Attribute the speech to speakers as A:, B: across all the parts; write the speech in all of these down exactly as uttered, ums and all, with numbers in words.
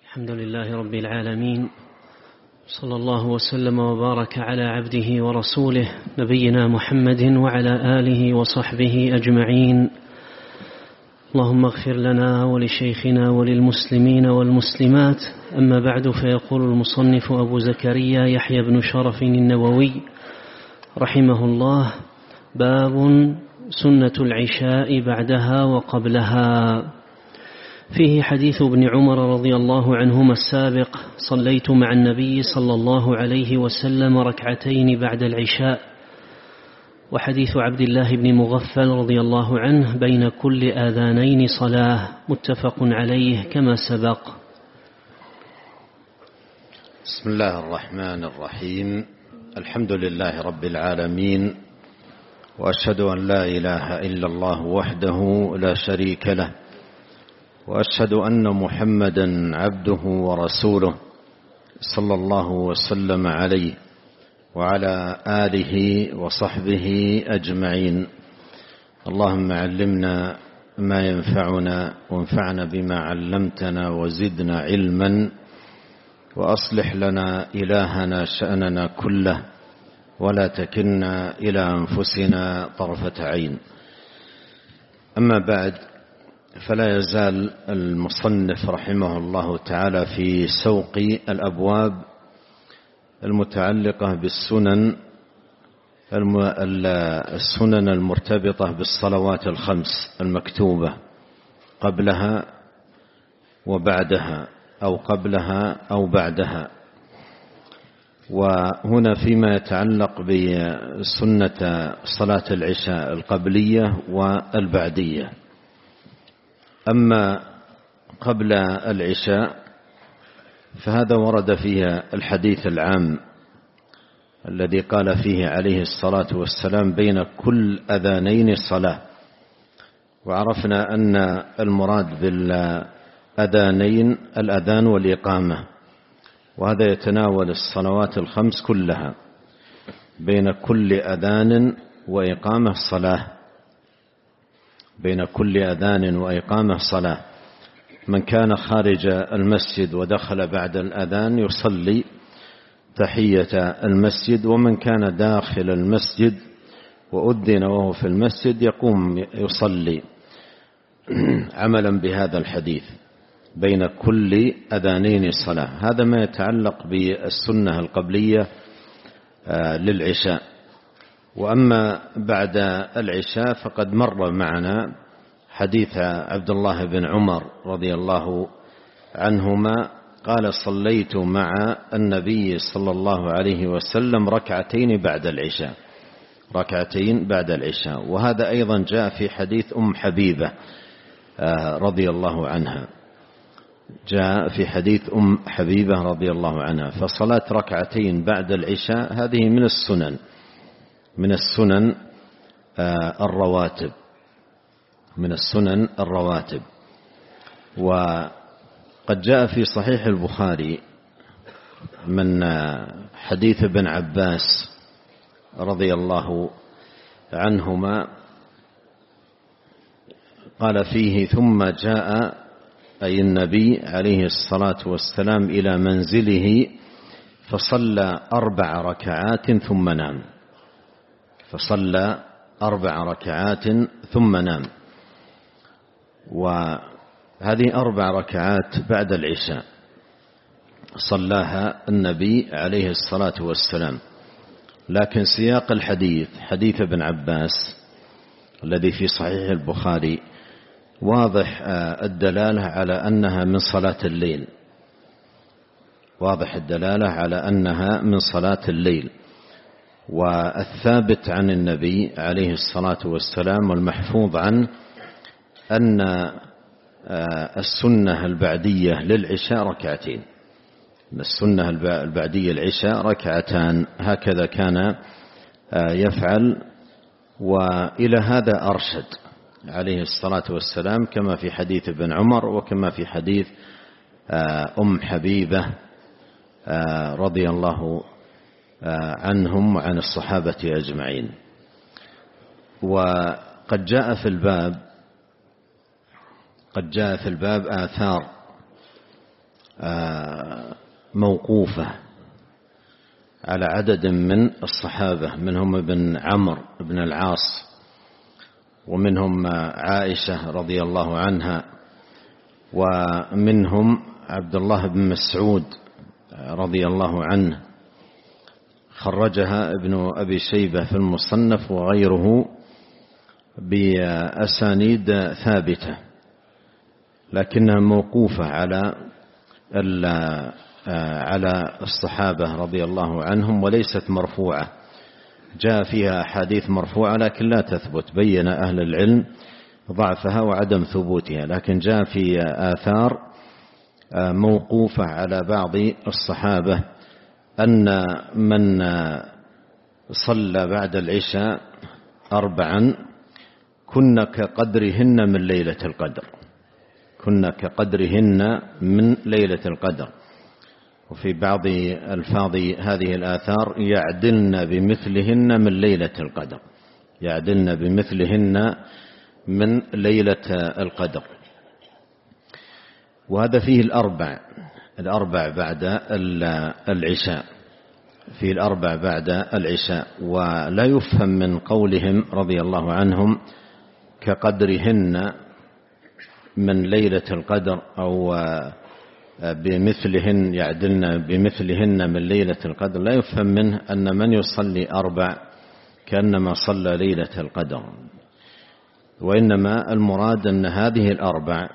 A: الحمد لله رب العالمين، صلى الله وسلم وبارك على عبده ورسوله نبينا محمد وعلى آله وصحبه أجمعين. اللهم اغفر لنا ولشيخنا وللمسلمين والمسلمات. أما بعد، فيقول المصنف أبو زكريا يحيى بن شرف النووي رحمه الله: باب سنة العشاء بعدها وقبلها. فيه حديث ابن عمر رضي الله عنهما السابق: صليت مع النبي صلى الله عليه وسلم ركعتين بعد العشاء. وحديث عبد الله بن مغفل رضي الله عنه: بين كل آذانين صلاة، متفق عليه كما سبق.
B: بسم الله الرحمن الرحيم. الحمد لله رب العالمين، وأشهد أن لا إله إلا الله وحده لا شريك له، وأشهد أن محمدا عبده ورسوله صلى الله وسلم عليه وعلى آله وصحبه أجمعين. اللهم علمنا ما ينفعنا، وانفعنا بما علمتنا، وزدنا علما، وأصلح لنا إلهنا شأننا كله، ولا تكلنا إلى أنفسنا طرفة عين. أما بعد، فلا يزال المصنف رحمه الله تعالى في سوق الأبواب المتعلقة بالسنن السنن المرتبطة بالصلوات الخمس المكتوبة قبلها وبعدها، أو قبلها أو بعدها. وهنا فيما يتعلق بسنة صلاة العشاء القبلية والبعدية. أما قبل العشاء فهذا ورد فيها الحديث العام الذي قال فيه عليه الصلاة والسلام: بين كل أذانين صلاة. وعرفنا أن المراد بالأذانين الأذان والإقامة، وهذا يتناول الصلوات الخمس كلها. بين كل أذان وإقامة صلاة، بين كل أذان وإقامة صلاة. من كان خارج المسجد ودخل بعد الأذان يصلي تحية المسجد، ومن كان داخل المسجد وأذن وهو في المسجد يقوم يصلي عملا بهذا الحديث: بين كل أذانين صلاة. هذا ما يتعلق بالسنة القبلية للعشاء. وأما بعد العشاء فقد مر معنا حديث عبد الله بن عمر رضي الله عنهما قال: صليت مع النبي صلى الله عليه وسلم ركعتين بعد العشاء، ركعتين بعد العشاء. وهذا أيضا جاء في حديث أم حبيبة رضي الله عنها، جاء في حديث أم حبيبة رضي الله عنها. فصلاة ركعتين بعد العشاء هذه من السنن، من السنن الرواتب، من السنن الرواتب. وقد جاء في صحيح البخاري من حديث ابن عباس رضي الله عنهما قال فيه: ثم جاء أي النبي عليه الصلاة والسلام إلى منزله فصلى أربع ركعات ثم نام، فصلى أربع ركعات ثم نام. وهذه أربع ركعات بعد العشاء صلاها النبي عليه الصلاة والسلام. لكن سياق الحديث حديث ابن عباس الذي في صحيح البخاري واضح الدلالة على أنها من صلاة الليل، واضح الدلالة على أنها من صلاة الليل. والثابت عن النبي عليه الصلاة والسلام والمحفوظ عنه أن السنة البعدية للعشاء ركعتين، السنة البعدية العشاء ركعتان، هكذا كان يفعل. وإلى هذا أرشد عليه الصلاة والسلام، كما في حديث ابن عمر وكما في حديث أم حبيبة رضي الله عنهم وعن الصحابة أجمعين. وقد جاء في الباب قد جاء في الباب آثار موقوفة على عدد من الصحابة، منهم ابن عمرو بن العاص، ومنهم عائشة رضي الله عنها، ومنهم عبد الله بن مسعود رضي الله عنه، خرجها ابن أبي شيبة في المصنف وغيره بأسانيد ثابتة، لكنها موقوفة على على الصحابة رضي الله عنهم وليست مرفوعة. جاء فيها أحاديث مرفوعة لكن لا تثبت، بين أهل العلم ضعفها وعدم ثبوتها، لكن جاء في آثار موقوفة على بعض الصحابة أن من صلى بعد العشاء أربعا كن كقدرهن من ليلة القدر، كن كقدرهن من ليلة القدر. وفي بعض ألفاظ هذه الآثار يعدلن بمثلهن من ليلة القدر، يعدلن بمثلهن من ليلة القدر. وهذا فيه الأربع الأربع بعد العشاء، فيه الأربع بعد العشاء. ولا يفهم من قولهم رضي الله عنهم كقدرهن من ليلة القدر أو بمثلهن يعدلن بمثلهن من ليلة القدر، لا يفهم منه أن من يصلي أربع كأنما صلى ليلة القدر، وإنما المراد أن هذه الأربع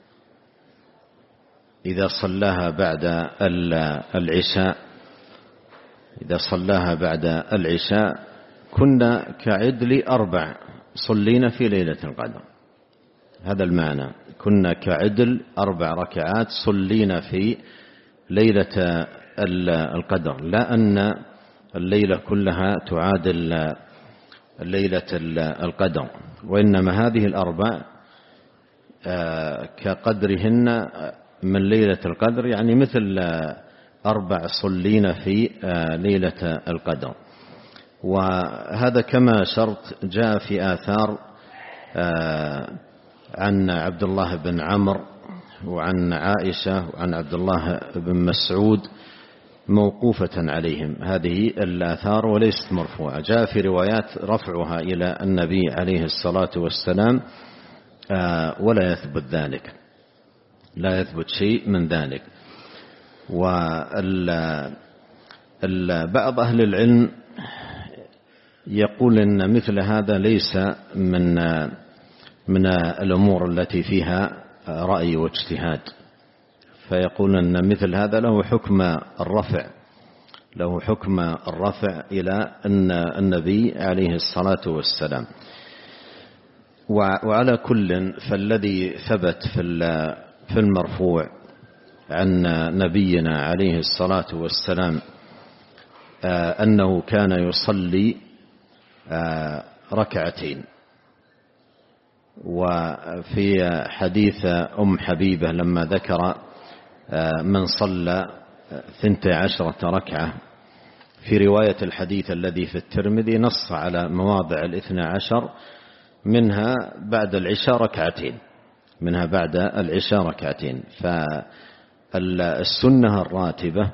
B: إذا صلاها بعد العشاء إذا صلاها بعد العشاء كنا كعدل أربع صلينا في ليلة القدر. هذا المعنى، كنا كعدل أربع ركعات صلينا في ليلة القدر، لا أن الليلة كلها تعادل ليلة القدر، وإنما هذه الأربع كقدرهن من ليلة القدر، يعني مثل أربع صلينا في ليلة القدر. وهذا كما شرط جاء في آثار عن عبد الله بن عمرو وعن عائشة وعن عبد الله بن مسعود موقوفة عليهم هذه الآثار وليست مرفوعة. جاء في روايات رفعها إلى النبي عليه الصلاة والسلام ولا يثبت ذلك، لا يثبت شيء من ذلك. وبعض أهل العلم يقول إن مثل هذا ليس من من الأمور التي فيها رأي واجتهاد، فيقول أن مثل هذا له حكم الرفع له حكم الرفع إلى أن النبي عليه الصلاة والسلام. وعلى كل فالذي ثبت في المرفوع عن نبينا عليه الصلاة والسلام أنه كان يصلي ركعتين. وفي حديث أم حبيبة لما ذكر من صلى ثنتي عشرة ركعة، في رواية الحديث الذي في الترمذي نص على مواضع الاثنى عشر، منها بعد العشاء ركعتين منها بعد العشاء ركعتين. فالسنة الراتبة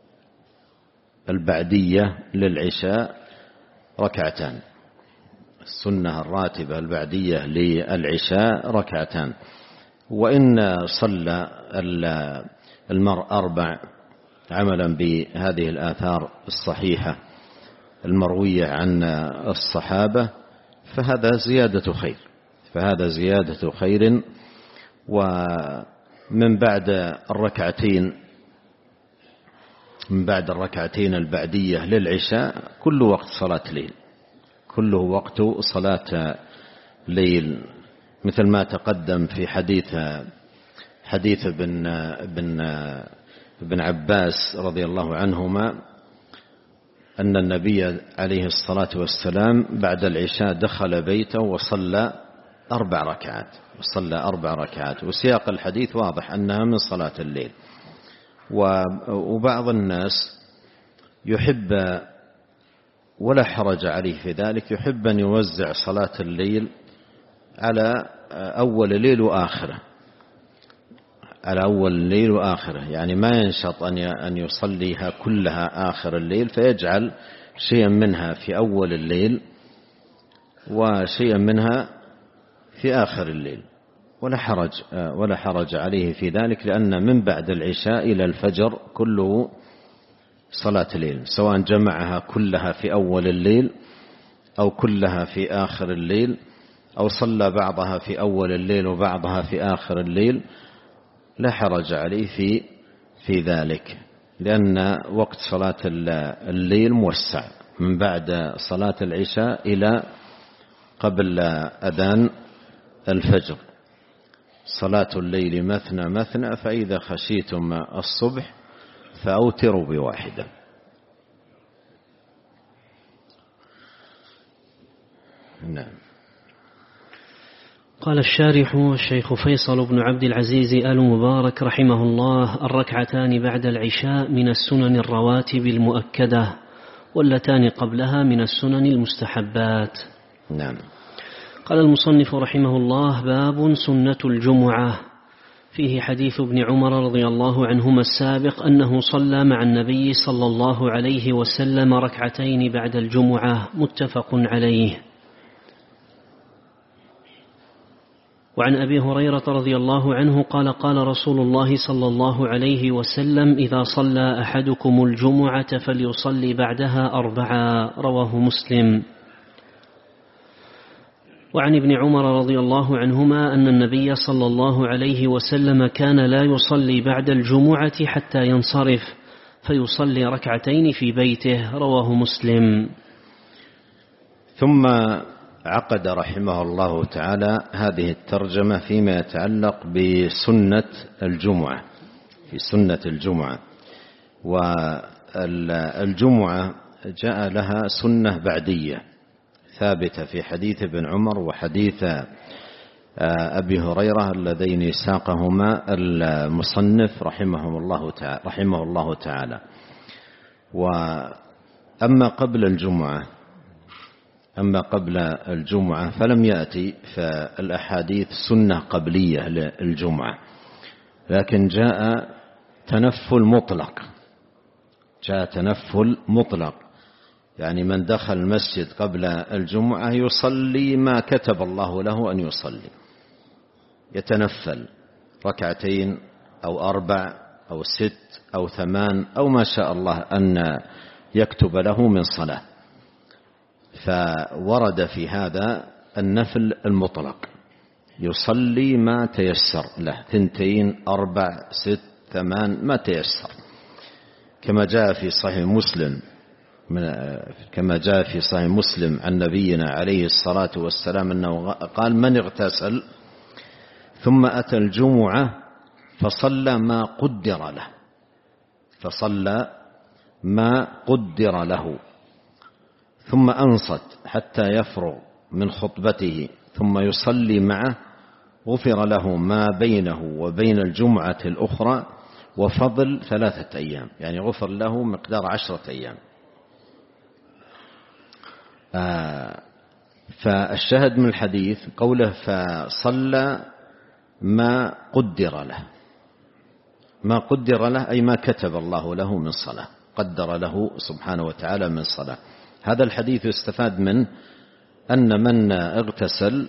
B: البعدية للعشاء ركعتان، السنة الراتبة البعدية للعشاء ركعتان. وإن صلى المرء أربع عملا بهذه الآثار الصحيحة المروية عن الصحابة فهذا زيادة خير فهذا زيادة خير. ومن بعد الركعتين من بعد الركعتين البعدية للعشاء كل وقت صلاة ليل كله وقت صلاة ليل، مثل ما تقدم في حديث حديث ابن ابن ابن عباس رضي الله عنهما أن النبي عليه الصلاة والسلام بعد العشاء دخل بيته وصلى أربع ركعات وصلى أربع ركعات وسياق الحديث واضح أنها من صلاة الليل. وبعض الناس يحب ولا حرج عليه في ذلك، يحب أن يوزع صلاة الليل على أول ليل وآخره، على أول الليل وآخره، يعني ما ينشط أن يصليها كلها آخر الليل، فيجعل شيئا منها في أول الليل وشيئا منها في آخر الليل، ولا حرج ولا حرج عليه في ذلك، لأن من بعد العشاء إلى الفجر كله صلاة الليل، سواء جمعها كلها في أول الليل أو كلها في آخر الليل، أو صلى بعضها في أول الليل وبعضها في آخر الليل، لا حرج عليه في في ذلك، لأن وقت صلاة الليل موسع من بعد صلاة العشاء إلى قبل أذان الفجر. صلاة الليل مثنى مثنى، فإذا خشيتم الصبح فأوتروا بواحدة. نعم.
A: قال الشارح الشيخ فيصل بن عبد العزيز آل مبارك رحمه الله: الركعتان بعد العشاء من السنن الرواتب المؤكدة، واللتان قبلها من السنن المستحبات.
B: نعم.
A: قال المصنف رحمه الله: باب سنة الجمعة. فيه حديث ابن عمر رضي الله عنهما السابق أنه صلى مع النبي صلى الله عليه وسلم ركعتين بعد الجمعة، متفق عليه. وعن أبي هريرة رضي الله عنه قال: قال رسول الله صلى الله عليه وسلم: إذا صلى أحدكم الجمعة فليصلي بعدها أربعا، رواه مسلم. وعن ابن عمر رضي الله عنهما أن النبي صلى الله عليه وسلم كان لا يصلي بعد الجمعة حتى ينصرف، فيصلي ركعتين في بيته، رواه مسلم.
B: ثم عقد رحمه الله تعالى هذه الترجمة فيما يتعلق بسنة الجمعة، في سنة الجمعة. والجمعة جاء لها سنة بعدية ثابتة في حديث ابن عمر وحديث أبي هريرة اللذين ساقهما المصنف رحمه الله تعالى رحمه الله تعالى. وأما قبل الجمعة أما قبل الجمعة فلم يأتي فالأحاديث سنة قبلية للجمعة، لكن جاء تنفل مطلق جاء تنفل مطلق يعني من دخل المسجد قبل الجمعة يصلي ما كتب الله له أن يصلي، يتنفل ركعتين أو أربع أو ست أو ثمان أو ما شاء الله أن يكتب له من صلاة. فورد في هذا النفل المطلق، يصلي ما تيسر له، ثنتين أربع ست ثمان ما تيسر، كما جاء في صحيح مسلم كما جاء في صحيح مسلم عن نبينا عليه الصلاة والسلام أنه قال: من اغتسل ثم أتى الجمعة فصلى ما قدر له فصلى ما قدر له ثم أنصت حتى يفرغ من خطبته ثم يصلي معه، غفر له ما بينه وبين الجمعة الأخرى وفضل ثلاثة أيام، يعني غفر له مقدار عشرة أيام. آه فالشاهد من الحديث قوله: فصلى ما قدر له. ما قدر له أي ما كتب الله له من صلاة، قدر له سبحانه وتعالى من صلاة. هذا الحديث يستفاد منه أن من اغتسل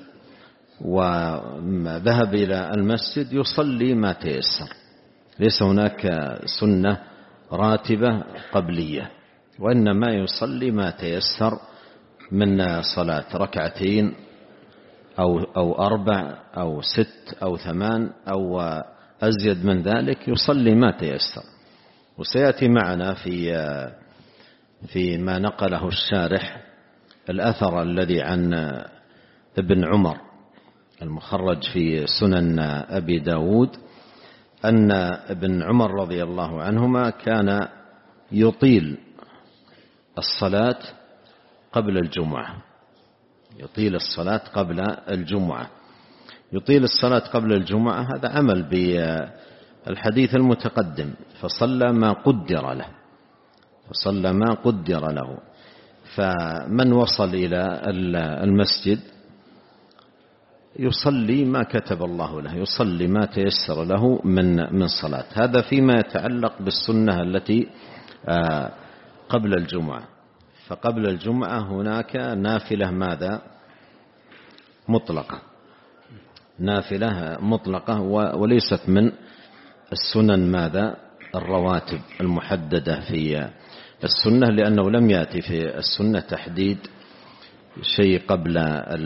B: وذهب إلى المسجد يصلي ما تيسر، ليس هناك سنة راتبة قبلية، وإنما يصلي ما تيسر من صلاة، ركعتين أو, أو أربع أو ست أو ثمان أو أزيد من ذلك، يصلي ما تيسر. وسيأتي معنا في في ما نقله الشارح الأثر الذي عن ابن عمر المخرج في سنن أبي داود أن ابن عمر رضي الله عنهما كان يطيل الصلاة قبل الجمعة يطيل الصلاة قبل الجمعة يطيل الصلاة قبل الجمعة هذا عمل بالحديث المتقدم، فصلى ما قدر له فصلى ما قدر له. فمن وصل إلى المسجد يصلي ما كتب الله له، يصلي ما تيسر له من من صلاة. هذا فيما يتعلق بالسنة التي قبل الجمعة. فقبل الجمعة هناك نافلة ماذا؟ مطلقة، نافلة مطلقة وليست من السنن ماذا؟ الرواتب المحددة في السنة، لأنه لم يأتي في السنة تحديد شيء قبل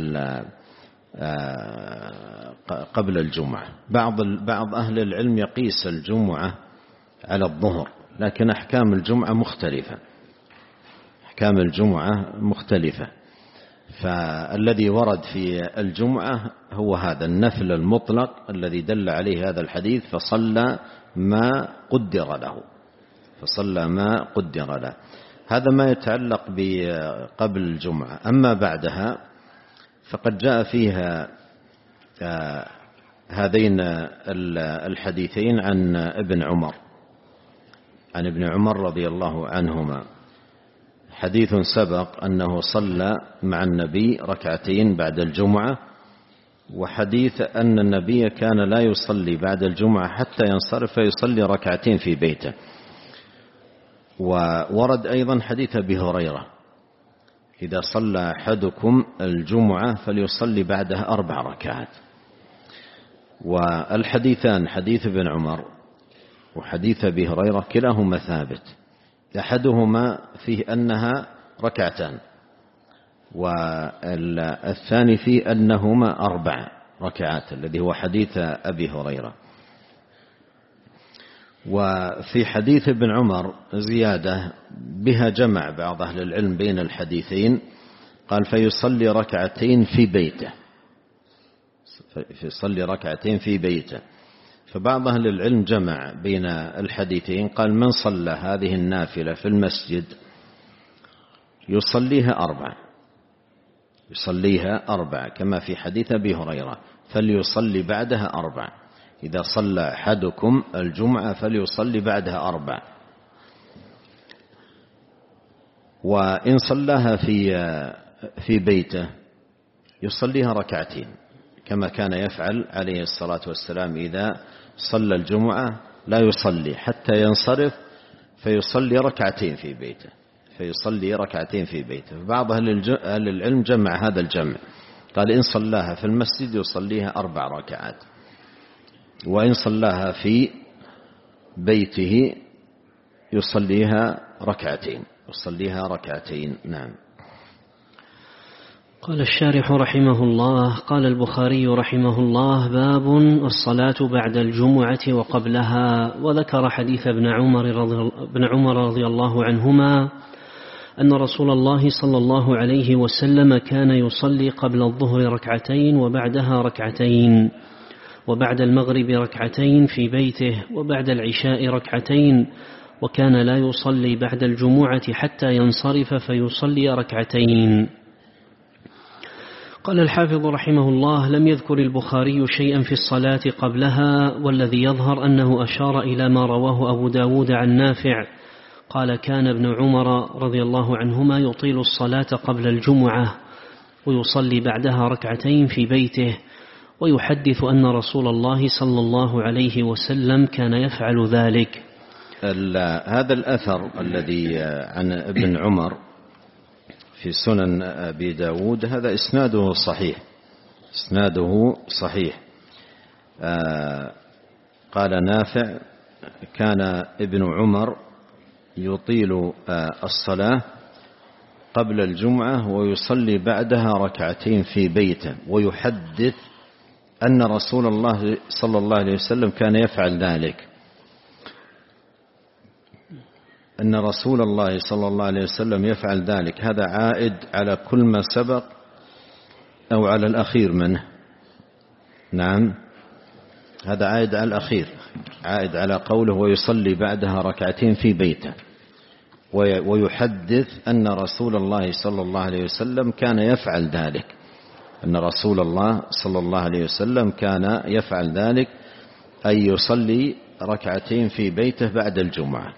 B: قبل الجمعة. بعض بعض أهل العلم يقيس الجمعة على الظهر، لكن أحكام الجمعة مختلفة، أحكام الجمعة مختلفة. فالذي ورد في الجمعة هو هذا النفل المطلق الذي دل عليه هذا الحديث، فصلى ما قدر له، فصلى ما قدر له. هذا ما يتعلق بقبل الجمعة. أما بعدها فقد جاء فيها هذين الحديثين عن ابن عمر، عن ابن عمر رضي الله عنهما. حديث سبق أنه صلى مع النبي ركعتين بعد الجمعة، وحديث أن النبي كان لا يصلي بعد الجمعة حتى ينصرف فيصلي ركعتين في بيته. وورد أيضا حديث أبي هريرة: إذا صلى أحدكم الجمعة فليصلي بعدها أربع ركعات. والحديثان حديث ابن عمر وحديث أبي هريرة كلاهما ثابت، أحدهما فيه أنها ركعتان، والثاني فيه أنهما أربع ركعات الذي هو حديث أبي هريرة. وفي حديث ابن عمر زيادة بها جمع بعض أهل العلم بين الحديثين، قال: فيصلي ركعتين في بيته، فيصلي ركعتين في بيته. فبعض أهل العلم جمع بين الحديثين، قال: من صلى هذه النافلة في المسجد يصليها أربع، يصليها أربع كما في حديث أبي هريرة: فليصلي بعدها أربع، إذا صلى أحدكم الجمعة فليصلي بعدها أربع. وإن صلاها في في بيته يصليها ركعتين كما كان يفعل عليه الصلاة والسلام، إذا صلى الجمعة لا يصلي حتى ينصرف فيصلي ركعتين في بيته، فيصلي ركعتين في بيته. فبعض أهل العلم جمع هذا الجمع، قال: إن صلاها في المسجد يصليها أربع ركعات، وإن صلاها في بيته يصليها ركعتين، يصليها ركعتين. نعم.
A: قال الشارح رحمه الله: قال البخاري رحمه الله: باب الصلاة بعد الجمعة وقبلها. وذكر حديث ابن عمر رضي, ابن عمر رضي الله عنهما أن رسول الله صلى الله عليه وسلم كان يصلي قبل الظهر ركعتين وبعدها ركعتين، وبعد المغرب ركعتين في بيته، وبعد العشاء ركعتين، وكان لا يصلي بعد الجمعة حتى ينصرف فيصلي ركعتين. قال الحافظ رحمه الله: لم يذكر البخاري شيئا في الصلاة قبلها، والذي يظهر أنه أشار إلى ما رواه أبو داود عن نافع قال: كان ابن عمر رضي الله عنهما يطيل الصلاة قبل الجمعة ويصلي بعدها ركعتين في بيته، ويحدث أن رسول الله صلى الله عليه وسلم كان يفعل ذلك.
B: هذا الأثر الذي عن ابن عمر في سنن أبي داود هذا إسناده صحيح، إسناده صحيح. آه قال نافع: كان ابن عمر يطيل آه الصلاة قبل الجمعة ويصلي بعدها ركعتين في بيته، ويحدث أن رسول الله صلى الله عليه وسلم كان يفعل ذلك، أن رسول الله صلى الله عليه وسلم يفعل ذلك. هذا عائد على كل ما سبق أو على الأخير منه؟ نعم، هذا عائد على الأخير، عائد على قوله: ويصلي بعدها ركعتين في بيته، ويحدث أن رسول الله صلى الله عليه وسلم كان يفعل ذلك، أن رسول الله صلى الله عليه وسلم كان يفعل ذلك، أي يصلي ركعتين في بيته بعد الجمعة.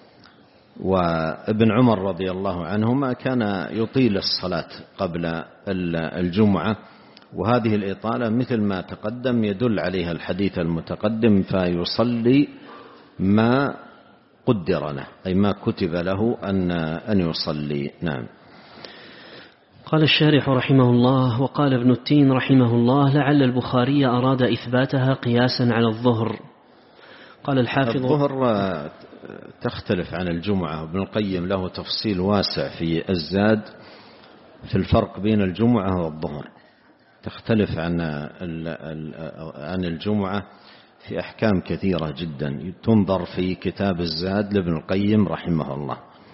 B: وابن عمر رضي الله عنهما كان يطيل الصلاة قبل الجمعة وهذه الإطالة مثل ما تقدم يدل عليها الحديث المتقدم، فيصلي ما قدر له، أي ما كتب له أن أن يصلي. نعم.
A: قال الشارح رحمه الله: وقال ابن التين رحمه الله: لعل البخاري أراد إثباتها قياسا على الظهر. قال الحافظ:
B: الظهر تختلف عن الجمعة، ابن القيم له تفصيل واسع في الزاد في الفرق بين الجمعة والظهر، تختلف عن عن الجمعة في أحكام كثيرة جدا، تنظر في كتاب الزاد لابن القيم رحمه الله.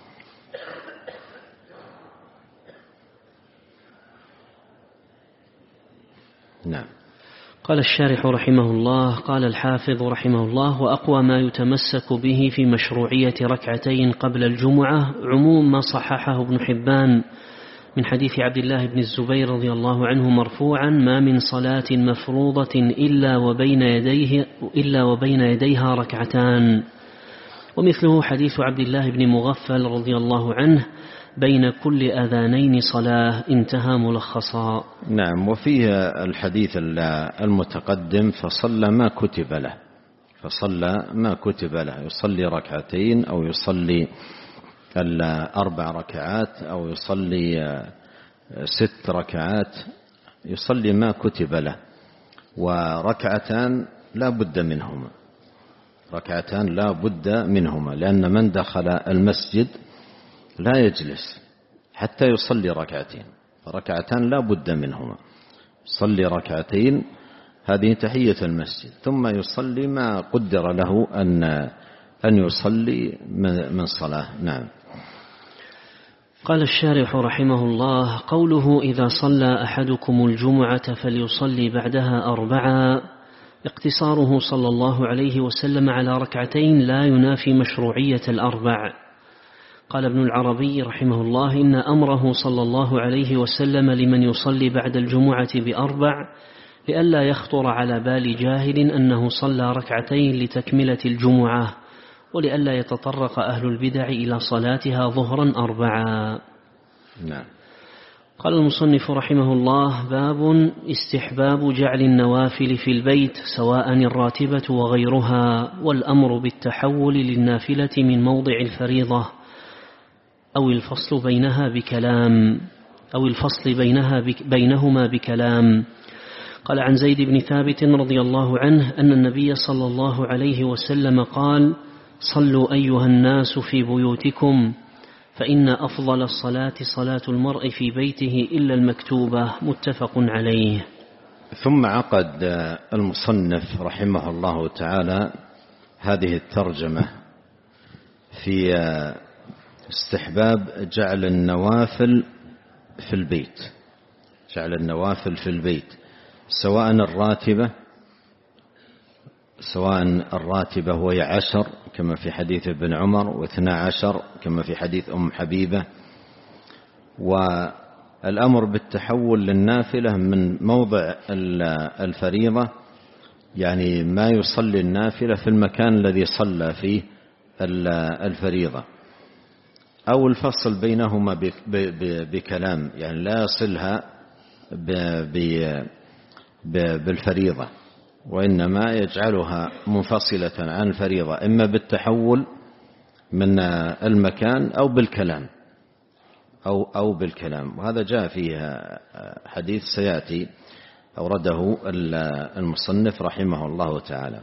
B: نعم.
A: قال الشارح رحمه الله: قال الحافظ رحمه الله: وأقوى ما يتمسك به في مشروعية ركعتين قبل الجمعة عموم ما صححه ابن حبان من حديث عبد الله بن الزبير رضي الله عنه مرفوعا: ما من صلاة مفروضة إلا وبين يديه إلا وبين يديها ركعتان. ومثله حديث عبد الله بن مغفل رضي الله عنه: بين كل أذانين صلاة. انتهى ملخصا.
B: نعم. وفيه الحديث المتقدم: فصلى ما كتب له، فصلى ما كتب له، يصلي ركعتين أو يصلي الأربع ركعات أو يصلي ست ركعات، يصلي ما كتب له. وركعتان لا بد منهما، ركعتان لا بد منهما، لأن من دخل المسجد لا يجلس حتى يصلي ركعتين، ركعتان لا بد منهما، يصلي ركعتين هذه تحية المسجد، ثم يصلي ما قدر له أن أن يصلي من صلاة. نعم.
A: قال الشارح رحمه الله: قوله: إذا صلى أحدكم الجمعة فليصلي بعدها أربعا، اقتصاره صلى الله عليه وسلم على ركعتين لا ينافي مشروعية الأربع. قال ابن العربي رحمه الله: إن أمره صلى الله عليه وسلم لمن يصلي بعد الجمعة بأربع لئلا يخطر على بال جاهل أنه صلى ركعتين لتكملة الجمعة، ولئلا يتطرق أهل البدع إلى صلاتها ظهرا أربعا.
B: نعم.
A: قال المصنف رحمه الله: باب استحباب جعل النوافل في البيت سواء الراتبة وغيرها، والأمر بالتحول للنافلة من موضع الفريضة، أو الفصل بينها بكلام أو الفصل بينها بك بينهما بكلام. قال عن زيد بن ثابت رضي الله عنه أن النبي صلى الله عليه وسلم قال: صلوا أيها الناس في بيوتكم، فإن أفضل الصلاة صلاة المرء في بيته إلا المكتوبة. متفق عليه.
B: ثم عقد المصنف رحمه الله تعالى هذه الترجمة في استحباب جعل النوافل في البيت، جعل النوافل في البيت سواء الراتبة سواء الراتبة وهي عشر كما في حديث ابن عمر، واثنى عشر كما في حديث أم حبيبة. والأمر بالتحول للنافلة من موضع الفريضة، يعني ما يصلي النافلة في المكان الذي صلى فيه الفريضة، أو الفصل بينهما بكلام، يعني لا يصلها بالفريضة، وإنما يجعلها منفصلة عن الفريضة، إما بالتحول من المكان أو بالكلام أو أو بالكلام. وهذا جاء فيه حديث سيأتي أورده المصنف رحمه الله تعالى.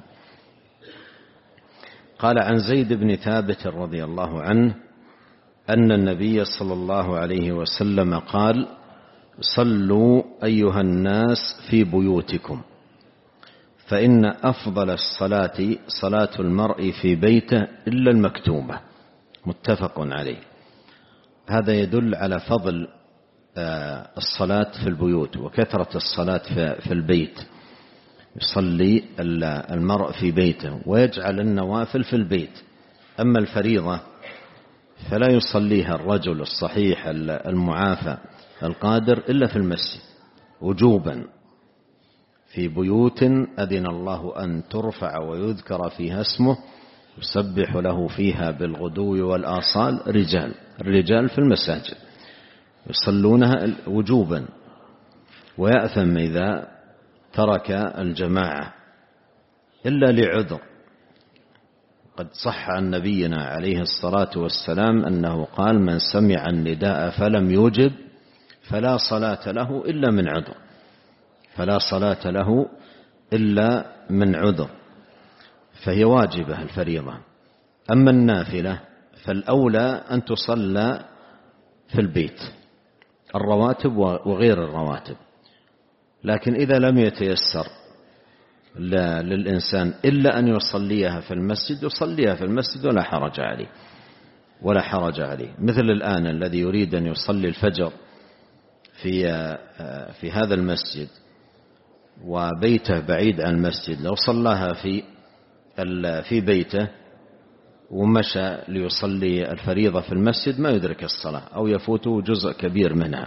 B: قال عن زيد بن ثابت رضي الله عنه أن النبي صلى الله عليه وسلم قال: صلوا أيها الناس في بيوتكم، فإن أفضل الصلاة صلاة المرء في بيته إلا المكتوبة. متفق عليه. هذا يدل على فضل الصلاة في البيوت وكثرة الصلاة في البيت. يصلي المرء في بيته ويجعل النوافل في البيت. أما الفريضة فلا يصليها الرجل الصحيح المعافى القادر إلا في المسجد وجوبا، في بيوت أذن الله أن ترفع ويذكر فيها اسمه يسبح له فيها بالغدو والآصال رجال، الرجال في المساجد يصلونها وجوبا. ويأثم إذا ترك الجماعة إلا لعذر. قد صح عن نبينا عليه الصلاة والسلام أنه قال: من سمع النداء فلم يجب فلا صلاة له إلا من عذر، فلا صلاة له إلا من عذر، فهي واجبة الفريضة. أما النافلة فالأولى أن تصلى في البيت، الرواتب وغير الرواتب. لكن إذا لم يتيسر للإنسان إلا أن يصليها في المسجد يصليها في المسجد ولا حرج عليه، ولا حرج عليه. مثل الآن الذي يريد أن يصلي الفجر في في هذا المسجد وبيته بعيد عن المسجد، لو صلاها في في بيته ومشى ليصلي الفريضة في المسجد ما يدرك الصلاة أو يفوته جزء كبير منها،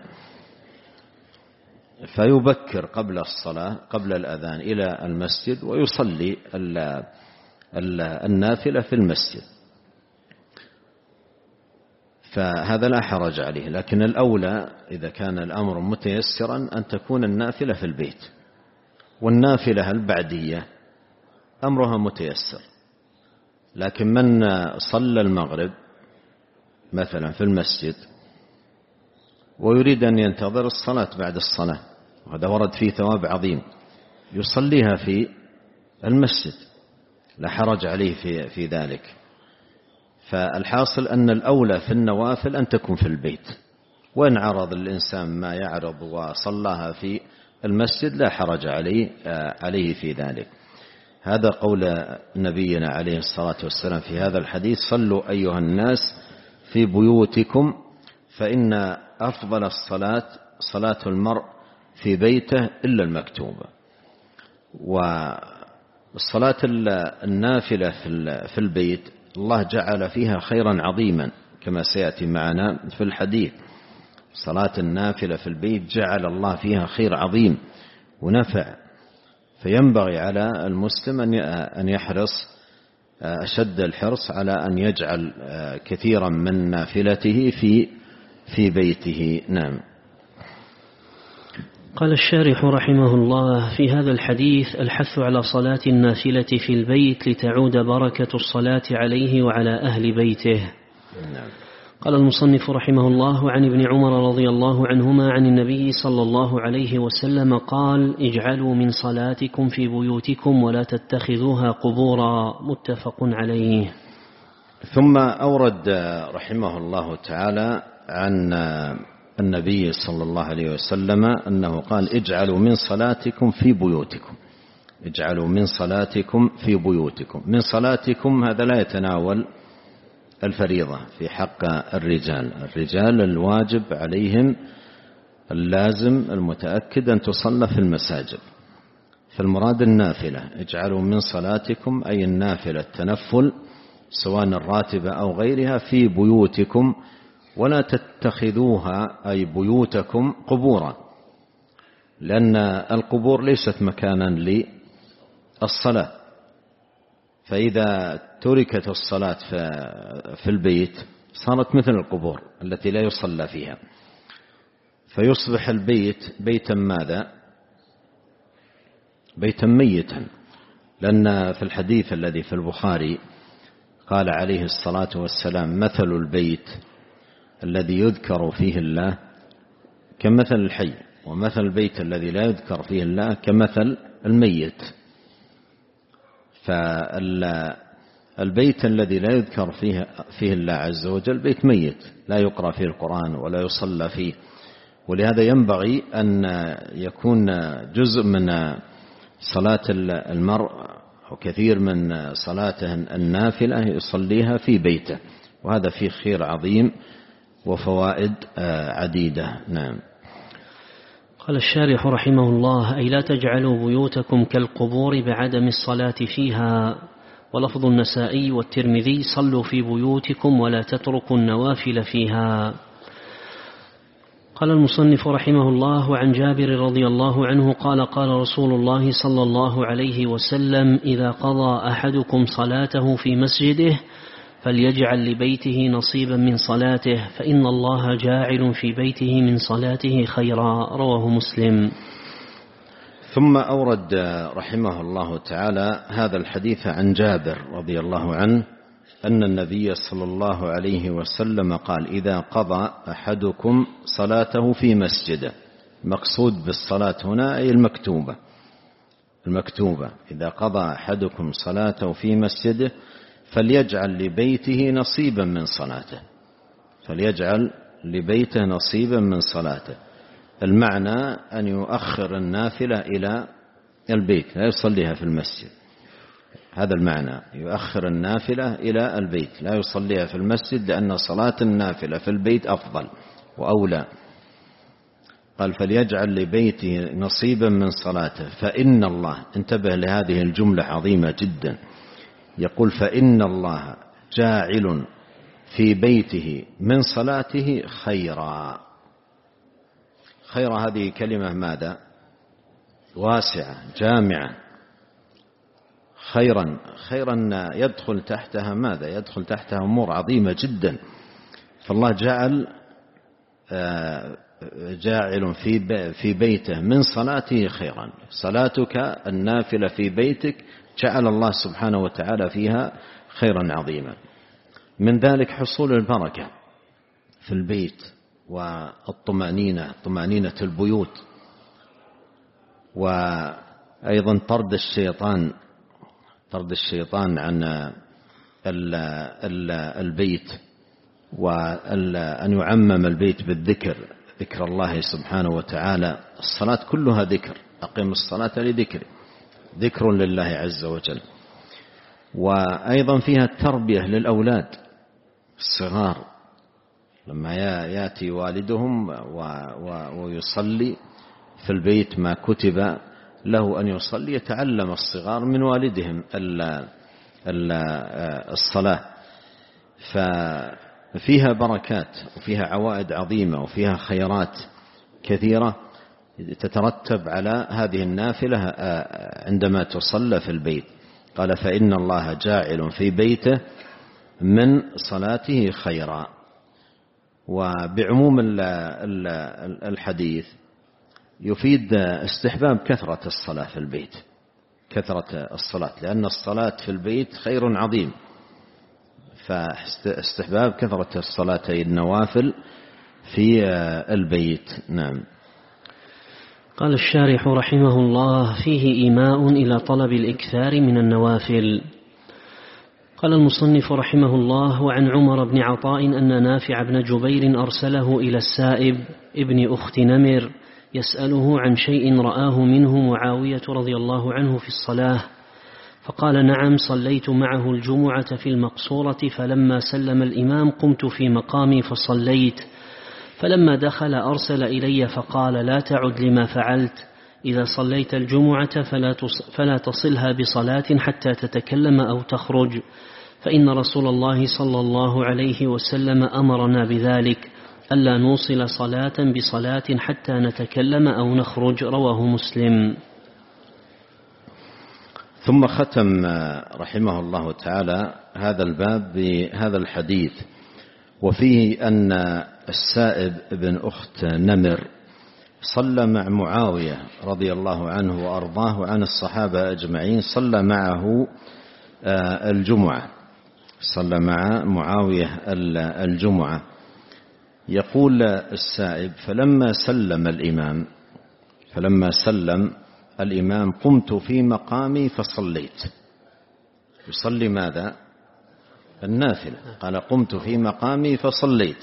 B: فيبكر قبل الصلاة قبل الأذان إلى المسجد ويصلي النافلة في المسجد، فهذا لا حرج عليه. لكن الأولى إذا كان الأمر متيسرا أن تكون النافلة في البيت. والنافلة البعدية أمرها متيسر، لكن من صلى المغرب مثلا في المسجد ويريد أن ينتظر الصلاة بعد الصلاة، وهذا ورد فيه ثواب عظيم، يصليها في المسجد لا حرج عليه في, في ذلك. فالحاصل أن الأولى في النوافل أن تكون في البيت، وإن عرض الإنسان ما يعرض وصلاها في المسجد لا حرج عليه, عليه في ذلك. هذا قول نبينا عليه الصلاة والسلام في هذا الحديث: صلوا أيها الناس في بيوتكم فإن أفضل الصلاة صلاة المرء في بيته إلا المكتوبة. والصلاة النافلة في البيت الله جعل فيها خيرا عظيما كما سيأتي معنا في الحديث. صلاة النافلة في البيت جعل الله فيها خير عظيم ونفع، فينبغي على المسلم أن يحرص أشد الحرص على أن يجعل كثيرا من نافلته في في بيته. نعم.
A: قال الشارح رحمه الله: في هذا الحديث الحث على صلاة النافلة في البيت لتعود بركة الصلاة عليه وعلى أهل بيته.
B: نعم.
A: قال المصنف رحمه الله: عن ابن عمر رضي الله عنهما عن النبي صلى الله عليه وسلم قال: اجعلوا من صلاتكم في بيوتكم ولا تتخذوها قبورا. متفق عليه.
B: ثم أورد رحمه الله تعالى عن النبي صلى الله عليه وسلم أنه قال: اجعلوا من صلاتكم في بيوتكم، اجعلوا من صلاتكم في بيوتكم. من صلاتكم هذا لا يتناول الفريضة في حق الرجال، الرجال الواجب عليهم اللازم المتأكد أن تصلى في المساجد، فالمراد النافلة. اجعلوا من صلاتكم أي النافلة التنفل سواء الراتبة أو غيرها في بيوتكم ولا تتخذوها أي بيوتكم قبورا، لأن القبور ليست مكانا للصلاة، فإذا تركت الصلاة في البيت صارت مثل القبور التي لا يصلى فيها، فيصبح البيت بيتا ماذا؟ بيتا ميتا. لأن في الحديث الذي في البخاري قال عليه الصلاة والسلام: مثل البيت الذي يذكر فيه الله كمثل الحي، ومثل البيت الذي لا يذكر فيه الله كمثل الميت. فالبيت الذي لا يذكر فيه, فيه الله عز وجل بيت ميت لا يقرأ فيه القرآن ولا يصلى فيه، ولهذا ينبغي أن يكون جزء من صلاة المرء أو كثير من صلاته النافلة يصليها في بيته، وهذا فيه خير عظيم وفوائد عديدة. نعم.
A: قال الشارح رحمه الله: أي لا تجعلوا بيوتكم كالقبور بعدم الصلاة فيها. ولفظ النسائي والترمذي: صلوا في بيوتكم ولا تتركوا النوافل فيها. قال المصنف رحمه الله: وعن جابر رضي الله عنه قال: قال رسول الله صلى الله عليه وسلم: إذا قضى أحدكم صلاته في مسجده فليجعل لبيته نصيبا من صلاته فإن الله جاعل في بيته من صلاته خيرا. رواه مسلم.
B: ثم أورد رحمه الله تعالى هذا الحديث عن جابر رضي الله عنه أن النبي صلى الله عليه وسلم قال: إذا قضى أحدكم صلاته في مسجده، مقصود بالصلاة هنا أي المكتوبة المكتوبة إذا قضى أحدكم صلاته في مسجده فليجعل لبيته نصيبا من صلاته فليجعل لبيته نصيبا من صلاته المعنى أن يؤخر النافلة إلى البيت، لا يصليها في المسجد. هذا المعنى، يؤخر النافلة إلى البيت، لا يصليها في المسجد، لأن صلاة النافلة في البيت أفضل وأولى. قال: فليجعل لبيته نصيبا من صلاته فإن الله، انتبه لهذه الجملة عظيمة جدا، يقول: فإن الله جاعل في بيته من صلاته خيرا. خير هذه كلمة ماذا؟ واسعة جامعة. خيرا خيرا يدخل تحتها ماذا؟ يدخل تحتها أمور عظيمة جدا. فالله جعل جاعل في في بيته من صلاته خيرا. صلاتك النافلة في بيتك جعل الله سبحانه وتعالى فيها خيرا عظيما. من ذلك حصول البركة في البيت والطمأنينة، طمأنينة البيوت، وأيضا طرد الشيطان طرد الشيطان عن البيت، وأن يعمم البيت بالذكر، ذكر الله سبحانه وتعالى. الصلاة كلها ذكر، أقم الصلاة لذكر، ذكر لله عز وجل. وأيضا فيها التربية للأولاد الصغار، لما يأتي والدهم ويصلي في البيت ما كتب له أن يصلي، يتعلم الصغار من والدهم الصلاة. ففيها بركات وفيها عوائد عظيمة وفيها خيرات كثيرة تترتب على هذه النافلة عندما تصلى في البيت. قال: فإن الله جاعل في بيته من صلاته خيرا. وبعموم الحديث يفيد استحباب كثرة الصلاة في البيت، كثرة الصلاة، لأن الصلاة في البيت خير عظيم، فاستحباب كثرة الصلاة النوافل في البيت. نعم.
A: قال الشارح رحمه الله: فيه إيماء إلى طلب الإكثار من النوافل. قال المصنف رحمه الله: وعن عمر بن عطاء أن نافع بن جبير أرسله إلى السائب ابن أخت نمر يسأله عن شيء رآه منه معاوية رضي الله عنه في الصلاة، فقال: نعم، صليت معه الجمعة في المقصورة، فلما سلم الإمام قمت في مقامي فصليت، فلما دخل أرسل إلي فقال: لا تعد لما فعلت، إذا صليت الجمعة فلا تصلها بصلاة حتى تتكلم أو تخرج، فإن رسول الله صلى الله عليه وسلم أمرنا بذلك، ألا نوصل صلاة بصلاة حتى نتكلم أو نخرج. رواه مسلم.
B: ثم ختم رحمه الله تعالى هذا الباب بهذا الحديث، وفيه أن السائب بن أخت نمر صلى مع معاوية رضي الله عنه وأرضاه عن الصحابة أجمعين، صلى معه الجمعة صلى مع معاوية الجمعة. يقول السائب: فلما سلم الإمام فلما سلم الإمام قمت في مقامي فصليت. يصلي ماذا؟ النافلة. قال: قمت في مقامي فصليت،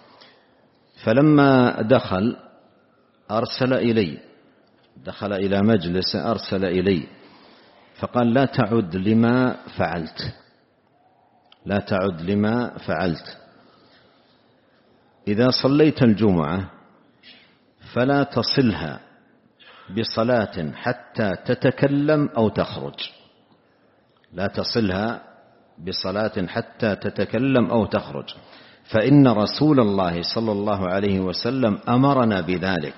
B: فلما دخل أرسل إلي دخل إلى مجلس أرسل إلي فقال: لا تعد لما فعلت لا تعد لما فعلت إذا صليت الجمعة فلا تصلها بصلاة حتى تتكلم أو تخرج لا تصلها بصلاة حتى تتكلم أو تخرج فإن رسول الله صلى الله عليه وسلم أمرنا بذلك،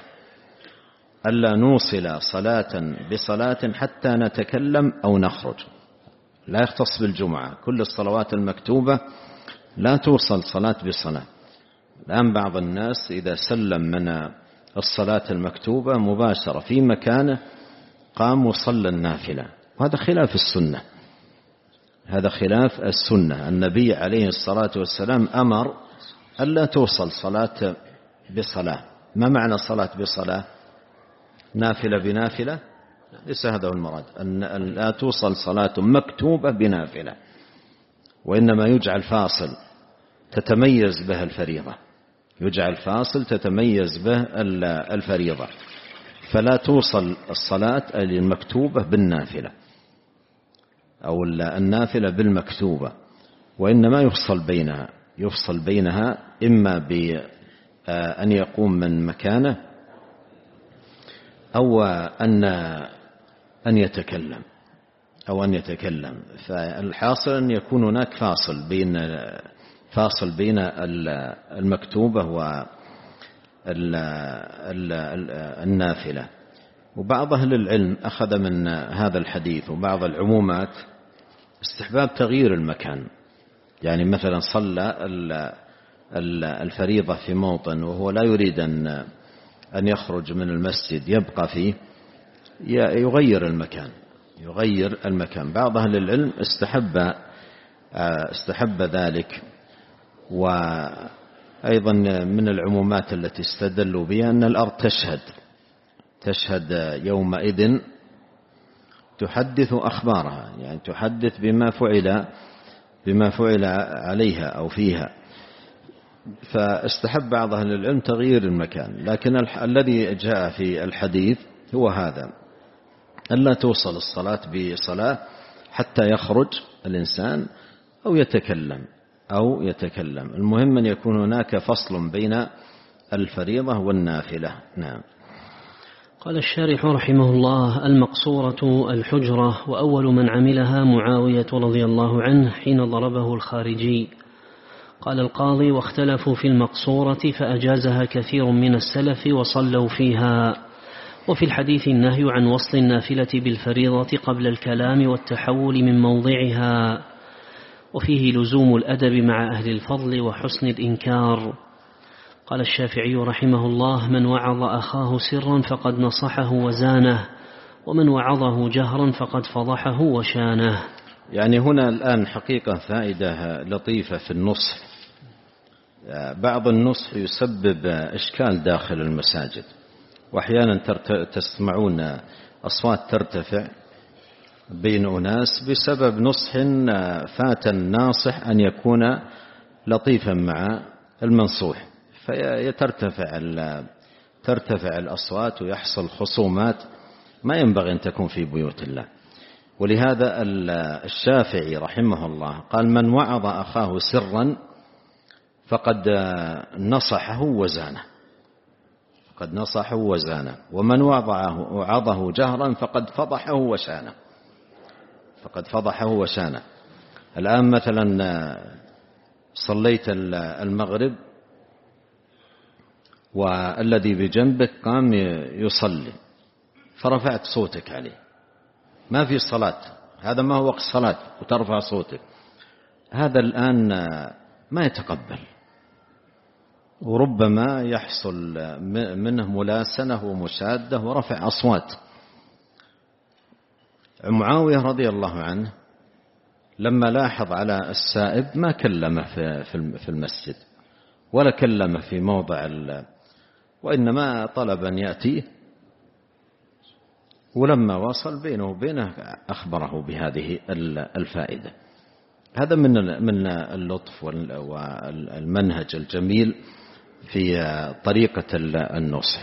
B: ألا نوصل صلاة بصلاة حتى نتكلم أو نخرج. لا يختص بالجمعة، كل الصلوات المكتوبة لا توصل صلاة بصلاة. الآن بعض الناس إذا سلم من الصلاة المكتوبة مباشرة في مكانه قام وصلى النافلة، وهذا خلاف السنة، هذا خلاف السنة. النبي عليه الصلاة والسلام أمر ألا توصل صلاة بصلاة. ما معنى صلاة بصلاة؟ نافلة بنافلة؟ ليس هذا هو المراد، أن لا توصل صلاة مكتوبة بنافلة، وإنما يجعل فاصل تتميز به الفريضة، يجعل فاصل تتميز به الفريضة، فلا توصل الصلاة المكتوبة بالنافلة أو النافلة بالمكتوبة، وإنما يفصل بينها، يفصل بينها إما بأن يقوم من مكانه أو أن أن يتكلم أو أن يتكلم. فالحاصل أن يكون هناك فاصل بين فاصل بين المكتوبة والنافلة. وبعض أهل العلم أخذ من هذا الحديث وبعض العمومات استحباب تغيير المكان، يعني مثلا صلى الفريضة في موطن وهو لا يريد أن أن يخرج من المسجد يبقى فيه، يغير المكان، يغير المكان. بعض أهل العلم استحب استحب ذلك. وأيضا من العمومات التي استدلوا بها أن الأرض تشهد تشهد يومئذ، تحدث أخبارها، يعني تحدث بما فعل بما فعل عليها أو فيها. فاستحب بعض أهل العلم تغيير المكان، لكن الذي جاء في الحديث هو هذا، ألا توصل الصلاة بصلاة حتى يخرج الإنسان أو يتكلم أو يتكلم المهم أن يكون هناك فصل بين الفريضة والنافلة. نعم.
A: قال الشارح رحمه الله: المقصورة الحجرة، وأول من عملها معاوية رضي الله عنه حين ضربه الخارجي. قال القاضي: واختلفوا في المقصورة فأجازها كثير من السلف وصلوا فيها. وفي الحديث النهي عن وصل النافلة بالفريضة قبل الكلام والتحول من موضعها، وفيه لزوم الأدب مع أهل الفضل وحسن الإنكار. قال الشافعي رحمه الله: من وعظ أخاه سرا فقد نصحه وزانه، ومن وعظه جهرا فقد فضحه وشانه.
B: يعني هنا الآن حقيقة فائدة لطيفة في النصح. بعض النصح يسبب إشكال داخل المساجد، وأحيانا تسمعون أصوات ترتفع بين أناس بسبب نصح فات الناصح أن يكون لطيفا مع المنصوح، فيترتفع ترتفع الأصوات ويحصل خصومات ما ينبغي أن تكون في بيوت الله. ولهذا الشافعي رحمه الله قال: من وعظ أخاه سرا فقد نصحه وزانه، فقد نصحه وزانه، ومن وعظه جهرا فقد فضحه وشانه، فقد فضحه وشانه. الآن مثلا صليت المغرب والذي بجنبك قام يصلي فرفعت صوتك عليه، ما في صلاة، هذا ما هو وقت صلاة وترفع صوتك، هذا الآن ما يتقبل، وربما يحصل منه ملاسنة ومشادة ورفع أصوات. معاوية رضي الله عنه لما لاحظ على السائب ما كلمه في المسجد ولا كلمه في موضع، وإنما طلب أن يأتيه، ولما وصل بينه وبينه أخبره بهذه الفائدة. هذا من من اللطف والمنهج الجميل في طريقة النصح.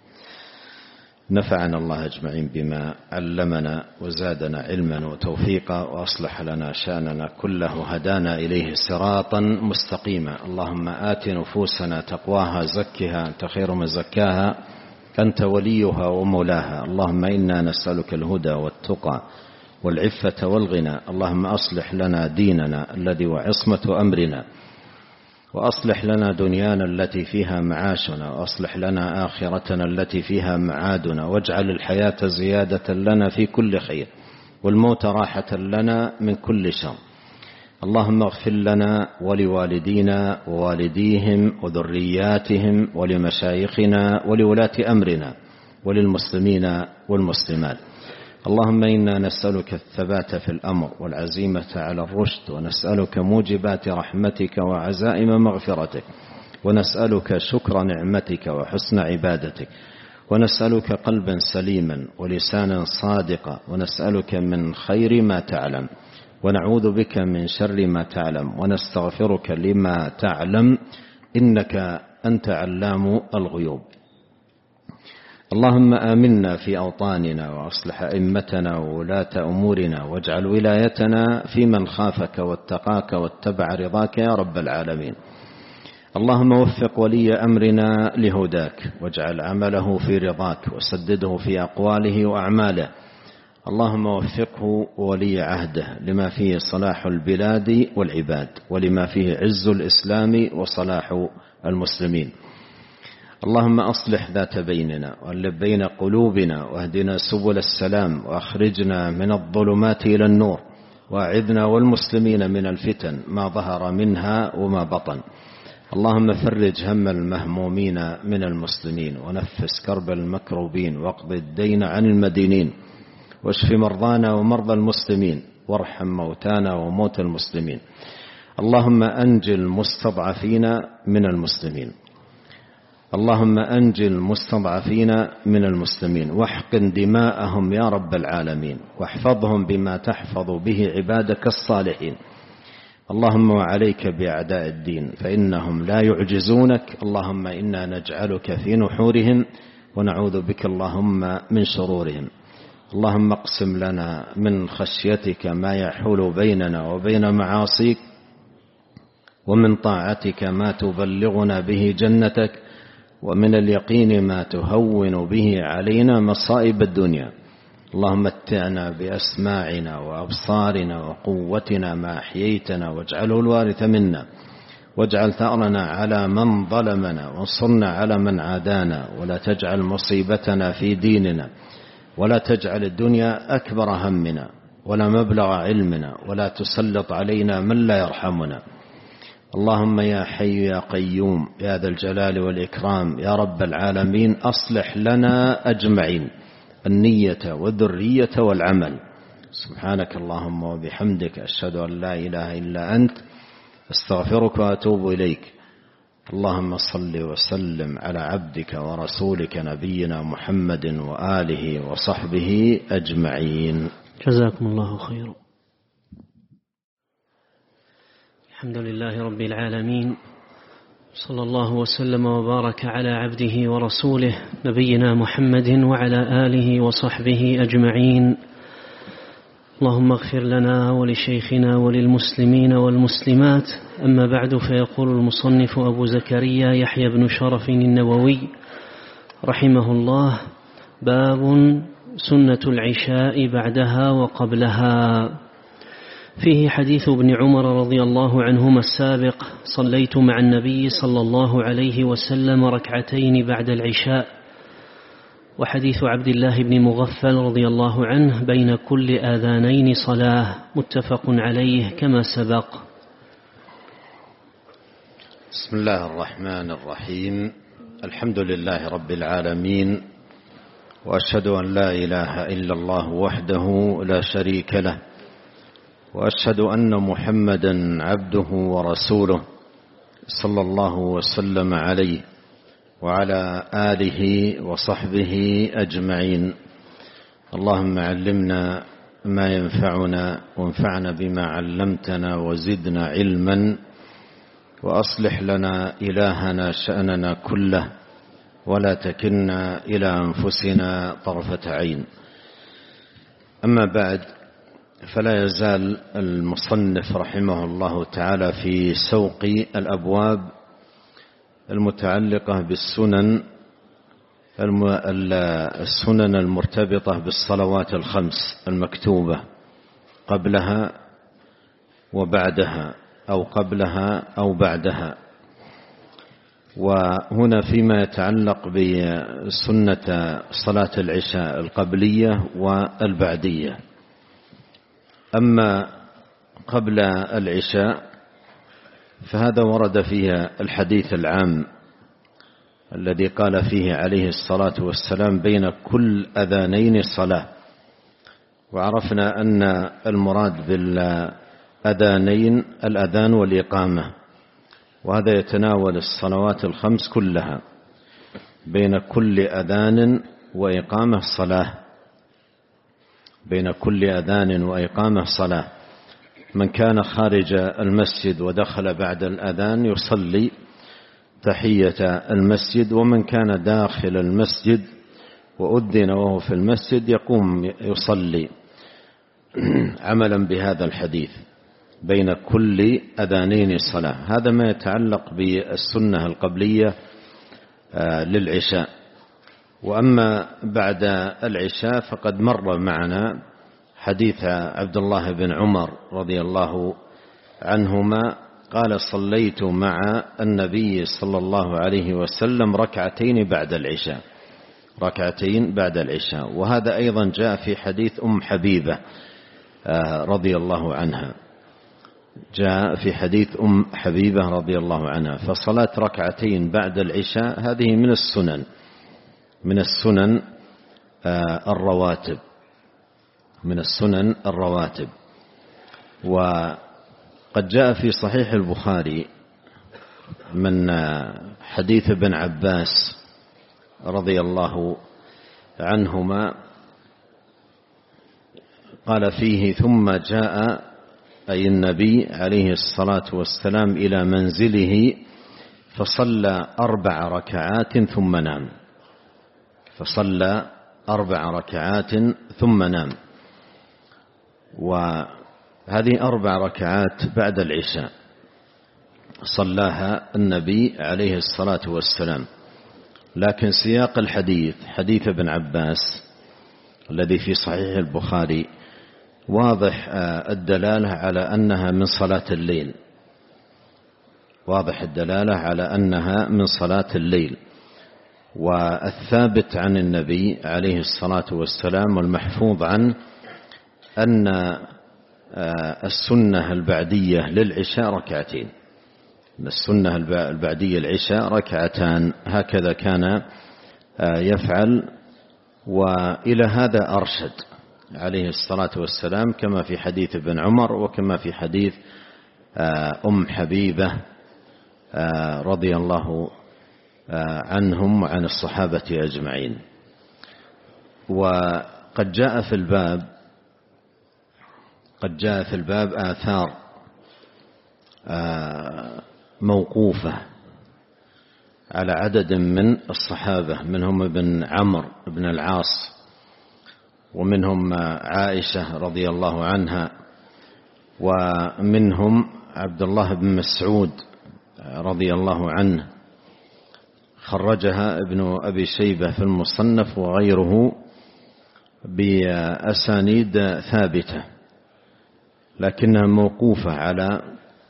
B: نفعنا الله أجمعين بما علمنا وزادنا علما وتوفيقا، وأصلح لنا شأننا كله، هدانا إليه صراطا مستقيما. اللهم آت نفوسنا تقواها زكها أنت خير من زكاها أنت وليها ومولاها. اللهم إنا نسألك الهدى والتقى والعفة والغنى. اللهم أصلح لنا ديننا الذي وعصمة أمرنا، وأصلح لنا دنيانا التي فيها معاشنا، وأصلح لنا آخرتنا التي فيها معادنا، واجعل الحياة زيادة لنا في كل خير، والموت راحة لنا من كل شر. اللهم اغفر لنا ولوالدينا ووالديهم وذرياتهم ولمشايخنا ولولاة أمرنا وللمسلمين والمسلمات. اللهم إنا نسألك الثبات في الأمر والعزيمة على الرشد، ونسألك موجبات رحمتك وعزائم مغفرتك، ونسألك شكر نعمتك وحسن عبادتك، ونسألك قلبا سليما ولسانا صادقا، ونسألك من خير ما تعلم، ونعوذ بك من شر ما تعلم، ونستغفرك لما تعلم، إنك أنت علام الغيوب. اللهم آمنا في أوطاننا، وأصلح أئمتنا وولاة أمورنا، واجعل ولايتنا في من خافك واتقاك واتبع رضاك يا رب العالمين. اللهم وفق ولي أمرنا لهداك، واجعل عمله في رضاك، وسدده في أقواله وأعماله. اللهم وفقه ولي عهده لما فيه صلاح البلاد والعباد، ولما فيه عز الإسلام وصلاح المسلمين. اللهم أصلح ذات بيننا وألف بين قلوبنا، واهدنا سبل السلام، وأخرجنا من الظلمات إلى النور، وأعذنا والمسلمين من الفتن ما ظهر منها وما بطن. اللهم فرج هم المهمومين من المسلمين، ونفس كرب المكروبين، واقض الدين عن المدينين، واشف مرضانا ومرضى المسلمين، وارحم موتانا وموتى المسلمين. اللهم أنج المستضعفين من المسلمين اللهم أنج المستضعفين من المسلمين، واحقن دماءهم يا رب العالمين، واحفظهم بما تحفظ به عبادك الصالحين. اللهم وعليك بأعداء الدين فإنهم لا يعجزونك. اللهم إنا نجعلك في نحورهم، ونعوذ بك اللهم من شرورهم. اللهم اقسم لنا من خشيتك ما يحول بيننا وبين معاصيك، ومن طاعتك ما تبلغنا به جنتك، ومن اليقين ما تهون به علينا مصائب الدنيا. اللهم متعنا بأسماعنا وأبصارنا وقوتنا ما أحييتنا، واجعله الوارث منا، واجعل ثأرنا على من ظلمنا، وانصرنا على من عادانا، ولا تجعل مصيبتنا في ديننا، ولا تجعل الدنيا أكبر همنا ولا مبلغ علمنا، ولا تسلط علينا من لا يرحمنا. اللهم يا حي يا قيوم يا ذا الجلال والإكرام يا رب العالمين، أصلح لنا أجمعين النية والذرية والعمل. سبحانك اللهم وبحمدك، أشهد أن لا إله إلا أنت، استغفرك وأتوب إليك. اللهم صل وسلم على عبدك ورسولك نبينا محمد وآله وصحبه أجمعين.
A: جزاكم الله خيرا. الحمد لله رب العالمين، صلى الله وسلم وبارك على عبده ورسوله نبينا محمد وعلى آله وصحبه أجمعين. اللهم اغفر لنا ولشيخنا وللمسلمين والمسلمات. أما بعد، فيقول المصنف أبو زكريا يحيى بن شرف النووي رحمه الله: باب سنة العشاء بعدها وقبلها. فيه حديث ابن عمر رضي الله عنهما السابق: صليت مع النبي صلى الله عليه وسلم ركعتين بعد العشاء. وحديث عبد الله بن مغفل رضي الله عنه: بين كل آذانين صلاة، متفق عليه كما سبق.
B: بسم الله الرحمن الرحيم. الحمد لله رب العالمين، وأشهد أن لا إله إلا الله وحده لا شريك له، وأشهد أن محمدا عبده ورسوله صلى الله وسلم عليه وعلى آله وصحبه أجمعين. اللهم علمنا ما ينفعنا، وانفعنا بما علمتنا، وزدنا علما، وأصلح لنا إلهنا شأننا كله، ولا تكلنا إلى أنفسنا طرفة عين. أما بعد، فلا يزال المصنف رحمه الله تعالى في سوق الأبواب المتعلقة بالسنن السنن المرتبطة بالصلوات الخمس المكتوبة قبلها وبعدها، أو قبلها أو بعدها. وهنا فيما يتعلق بسنة صلاة العشاء القبلية والبعدية. أما قبل العشاء فهذا ورد فيه الحديث العام الذي قال فيه عليه الصلاة والسلام بين كل أذانين صلاة. وعرفنا أن المراد بالأذانين الأذان والإقامة، وهذا يتناول الصلوات الخمس كلها. بين كل أذان وإقامة صلاة، بين كل أذان وإقامة صلاة. من كان خارج المسجد ودخل بعد الأذان يصلي تحية المسجد، ومن كان داخل المسجد وأذن وهو في المسجد يقوم يصلي عملا بهذا الحديث بين كل أذانين صلاة. هذا ما يتعلق بالسنة القبلية للعشاء. وأما بعد العشاء فقد مر معنا حديث عبد الله بن عمر رضي الله عنهما قال: صليت مع النبي صلى الله عليه وسلم ركعتين بعد العشاء، ركعتين بعد العشاء. وهذا أيضا جاء في حديث أم حبيبة رضي الله عنها، جاء في حديث أم حبيبة رضي الله عنها. فصلاة ركعتين بعد العشاء هذه من السنن، من السنن الرواتب، من السنن الرواتب. وقد جاء في صحيح البخاري من حديث ابن عباس رضي الله عنهما قال فيه: ثم جاء أي النبي عليه الصلاة والسلام إلى منزله فصلى أربع ركعات ثم نام، فصلى أربع ركعات ثم نام. وهذه أربع ركعات بعد العشاء صلاها النبي عليه الصلاة والسلام. لكن سياق الحديث حديث ابن عباس الذي في صحيح البخاري واضح الدلالة على أنها من صلاة الليل، واضح الدلالة على أنها من صلاة الليل. والثابت عن النبي عليه الصلاة والسلام والمحفوظ عنه أن السنة البعدية للعشاء ركعتين، السنة البعدية العشاء ركعتان، هكذا كان يفعل. وإلى هذا أرشد عليه الصلاة والسلام كما في حديث ابن عمر وكما في حديث أم حبيبة رضي الله عنهم وعن الصحابة أجمعين. وقد جاء في الباب قد جاء في الباب آثار موقوفة على عدد من الصحابة، منهم ابن عمرو بن العاص، ومنهم عائشة رضي الله عنها، ومنهم عبد الله بن مسعود رضي الله عنه، خرجها ابن أبي شيبة في المصنف وغيره بأسانيد ثابتة، لكنها موقوفة على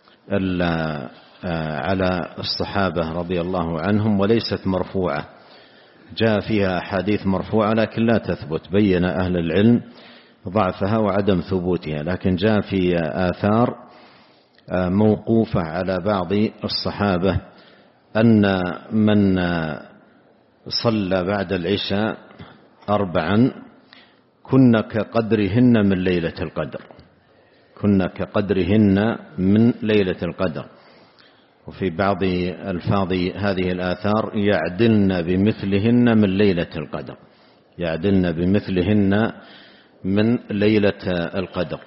B: على الصحابة رضي الله عنهم وليست مرفوعة. جاء فيها أحاديث مرفوعة لكن لا تثبت، بين أهل العلم ضعفها وعدم ثبوتها، لكن جاء في آثار موقوفة على بعض الصحابة أن من صلى بعد العشاء أربعا كن كقدرهن من ليلة القدر، كن كقدرهن من ليلة القدر. وفي بعض ألفاظ هذه الآثار يعدلن بمثلهن من ليلة القدر، يعدلن بمثلهن من ليلة القدر.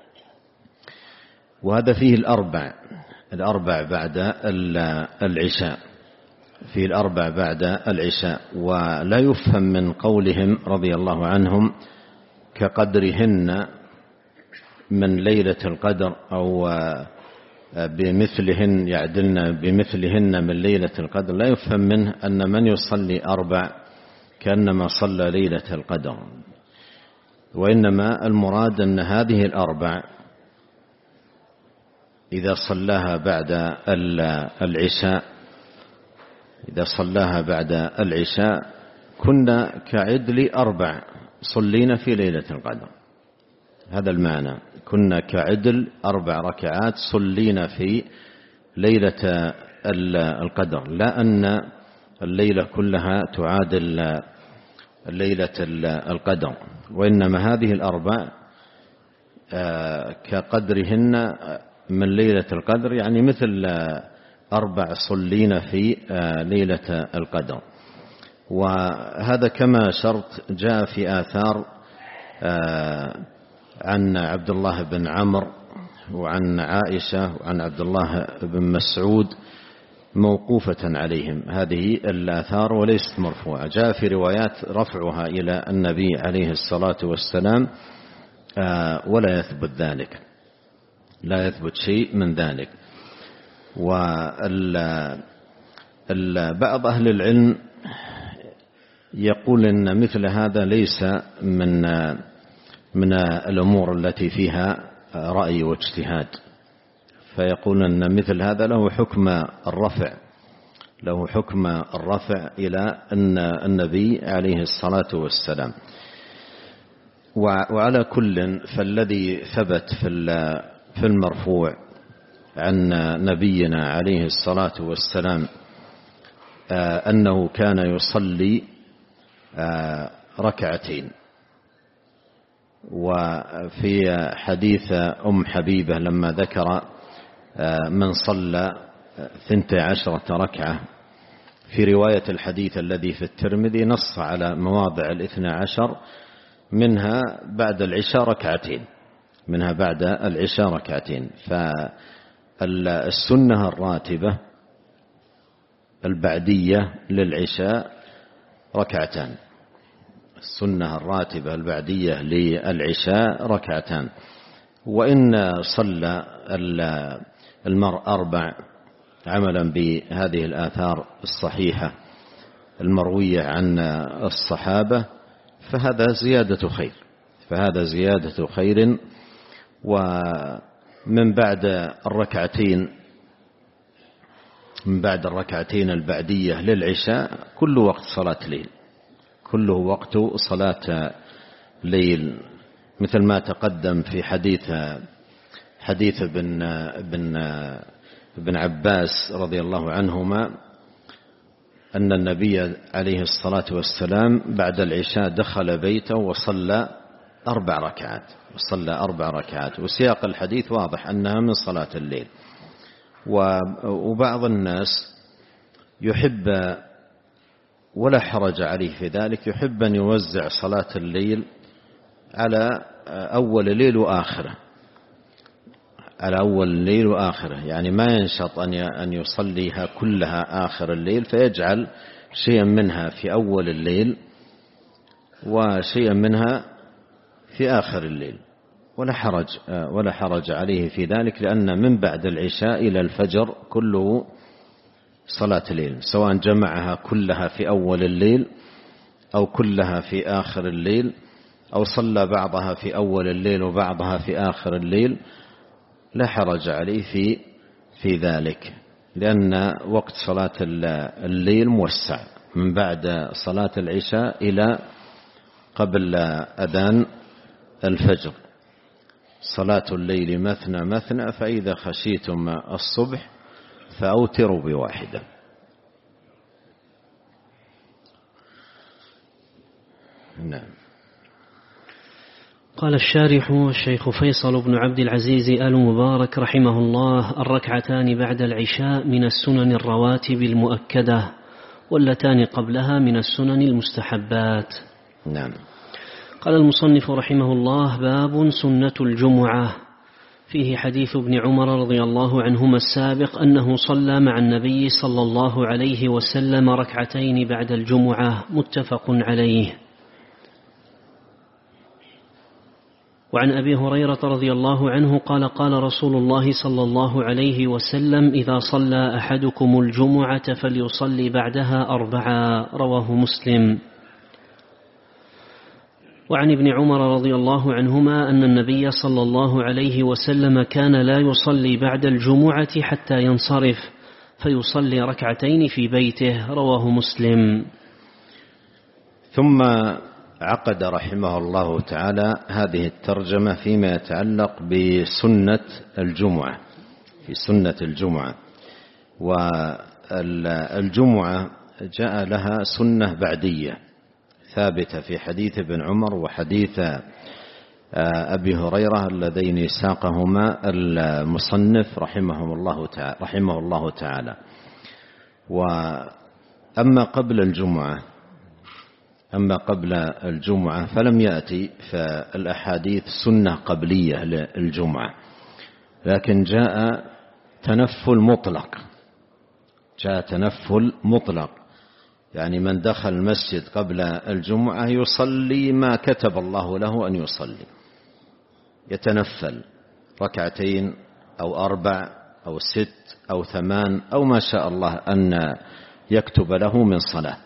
B: وهذا فيه الأربع الأربع بعد العشاء، فيه الأربع بعد العشاء. ولا يفهم من قولهم رضي الله عنهم كقدرهن من ليلة القدر أو بمثلهن يعدلن بمثلهن من ليلة القدر، لا يفهم منه أن من يصلي أربع كأنما صلى ليلة القدر، وإنما المراد أن هذه الأربع إذا صلاها بعد العشاء إذا صلاها بعد العشاء كنا كعدل أربع صلينا في ليلة القدر، هذا المعنى، كنا كعدل أربع ركعات صلينا في ليلة القدر، لا أن الليلة كلها تعادل ليلة القدر، وإنما هذه الأربع كقدرهن من ليلة القدر، يعني مثل أربع صلينا في ليلة القدر. وهذا كما شرط جاء في آثار عن عبد الله بن عمرو وعن عائشة وعن عبد الله بن مسعود موقوفة عليهم هذه الآثار وليست مرفوعة. جاء في روايات رفعها إلى النبي عليه الصلاة والسلام ولا يثبت ذلك، لا يثبت شيء من ذلك. وبعض أهل العلم يقول إن مثل هذا ليس من من الأمور التي فيها رأي واجتهاد، فيقول أن مثل هذا له حكم الرفع، له حكم الرفع إلى أن النبي عليه الصلاة والسلام. وعلى كل فالذي ثبت في المرفوع عن نبينا عليه الصلاة والسلام أنه كان يصلي ركعتين. وفي حديث أم حبيبة لما ذكر من صلى ثنتي عشرة ركعة، في رواية الحديث الذي في الترمذي نص على مواضع الاثنى عشر، منها بعد العشاء ركعتين، منها بعد العشاء ركعتين. فالسنة الراتبة البعدية للعشاء ركعتان، السنة الراتبة البعدية للعشاء ركعتان. وإن صلى المرء أربع عملا بهذه الآثار الصحيحة المروية عن الصحابة فهذا زيادة خير، فهذا زيادة خير. ومن بعد الركعتين من بعد الركعتين البعدية للعشاء كل وقت صلاة ليل، كله وقت صلاة ليل، مثل ما تقدم في حديث حديث ابن ابن ابن عباس رضي الله عنهما أن النبي عليه الصلاة والسلام بعد العشاء دخل بيته وصلى أربع ركعات وصلى أربع ركعات وسياق الحديث واضح أنها من صلاة الليل. وبعض الناس يحب ولا حرج عليه في ذلك، يحب أن يوزع صلاة الليل على أول ليل وآخره، على أول الليل وآخره، يعني ما ينشط أن يصليها كلها آخر الليل، فيجعل شيئا منها في أول الليل وشيئا منها في آخر الليل، ولا حرج ولا حرج عليه في ذلك، لأن من بعد العشاء إلى الفجر كله صلاة الليل، سواء جمعها كلها في أول الليل أو كلها في آخر الليل أو صلى بعضها في أول الليل وبعضها في آخر الليل، لا حرج عليه في في ذلك، لأن وقت صلاة الليل موسع من بعد صلاة العشاء إلى قبل أذان الفجر. صلاة الليل مثنى مثنى فإذا خشيتم الصبح فأوتروا بواحدة. نعم.
A: قال الشارح الشيخ فيصل بن عبد العزيز آل مبارك رحمه الله: الركعتان بعد العشاء من السنن الرواتب المؤكدة، واللتان قبلها من السنن المستحبات.
B: نعم.
A: قال المصنف رحمه الله: باب سنة الجمعة. فيه حديث ابن عمر رضي الله عنهما السابق أنه صلى مع النبي صلى الله عليه وسلم ركعتين بعد الجمعة، متفق عليه. وعن أبي هريرة رضي الله عنه قال: قال رسول الله صلى الله عليه وسلم: إذا صلى أحدكم الجمعة فليصلي بعدها أربعا، رواه مسلم. وعن ابن عمر رضي الله عنهما أن النبي صلى الله عليه وسلم كان لا يصلي بعد الجمعة حتى ينصرف، فيصلي ركعتين في بيته، رواه مسلم.
B: ثم عقد رحمه الله تعالى هذه الترجمة فيما يتعلق بسنة الجمعة، في سنة الجمعة. والجمعة جاء لها سنة بعدية ثابتة في حديث ابن عمر وحديث أبي هريرة اللذين ساقهما المصنف رحمه الله تعالى, رحمه الله تعالى. وأما قبل الجمعة أما قبل الجمعة فلم يأتي فالأحاديث سنة قبلية للجمعة، لكن جاء تنفل مطلق، جاء تنفل مطلق، يعني من دخل المسجد قبل الجمعة يصلي ما كتب الله له أن يصلي، يتنفل ركعتين أو أربع أو ست أو ثمان أو ما شاء الله أن يكتب له من صلاة.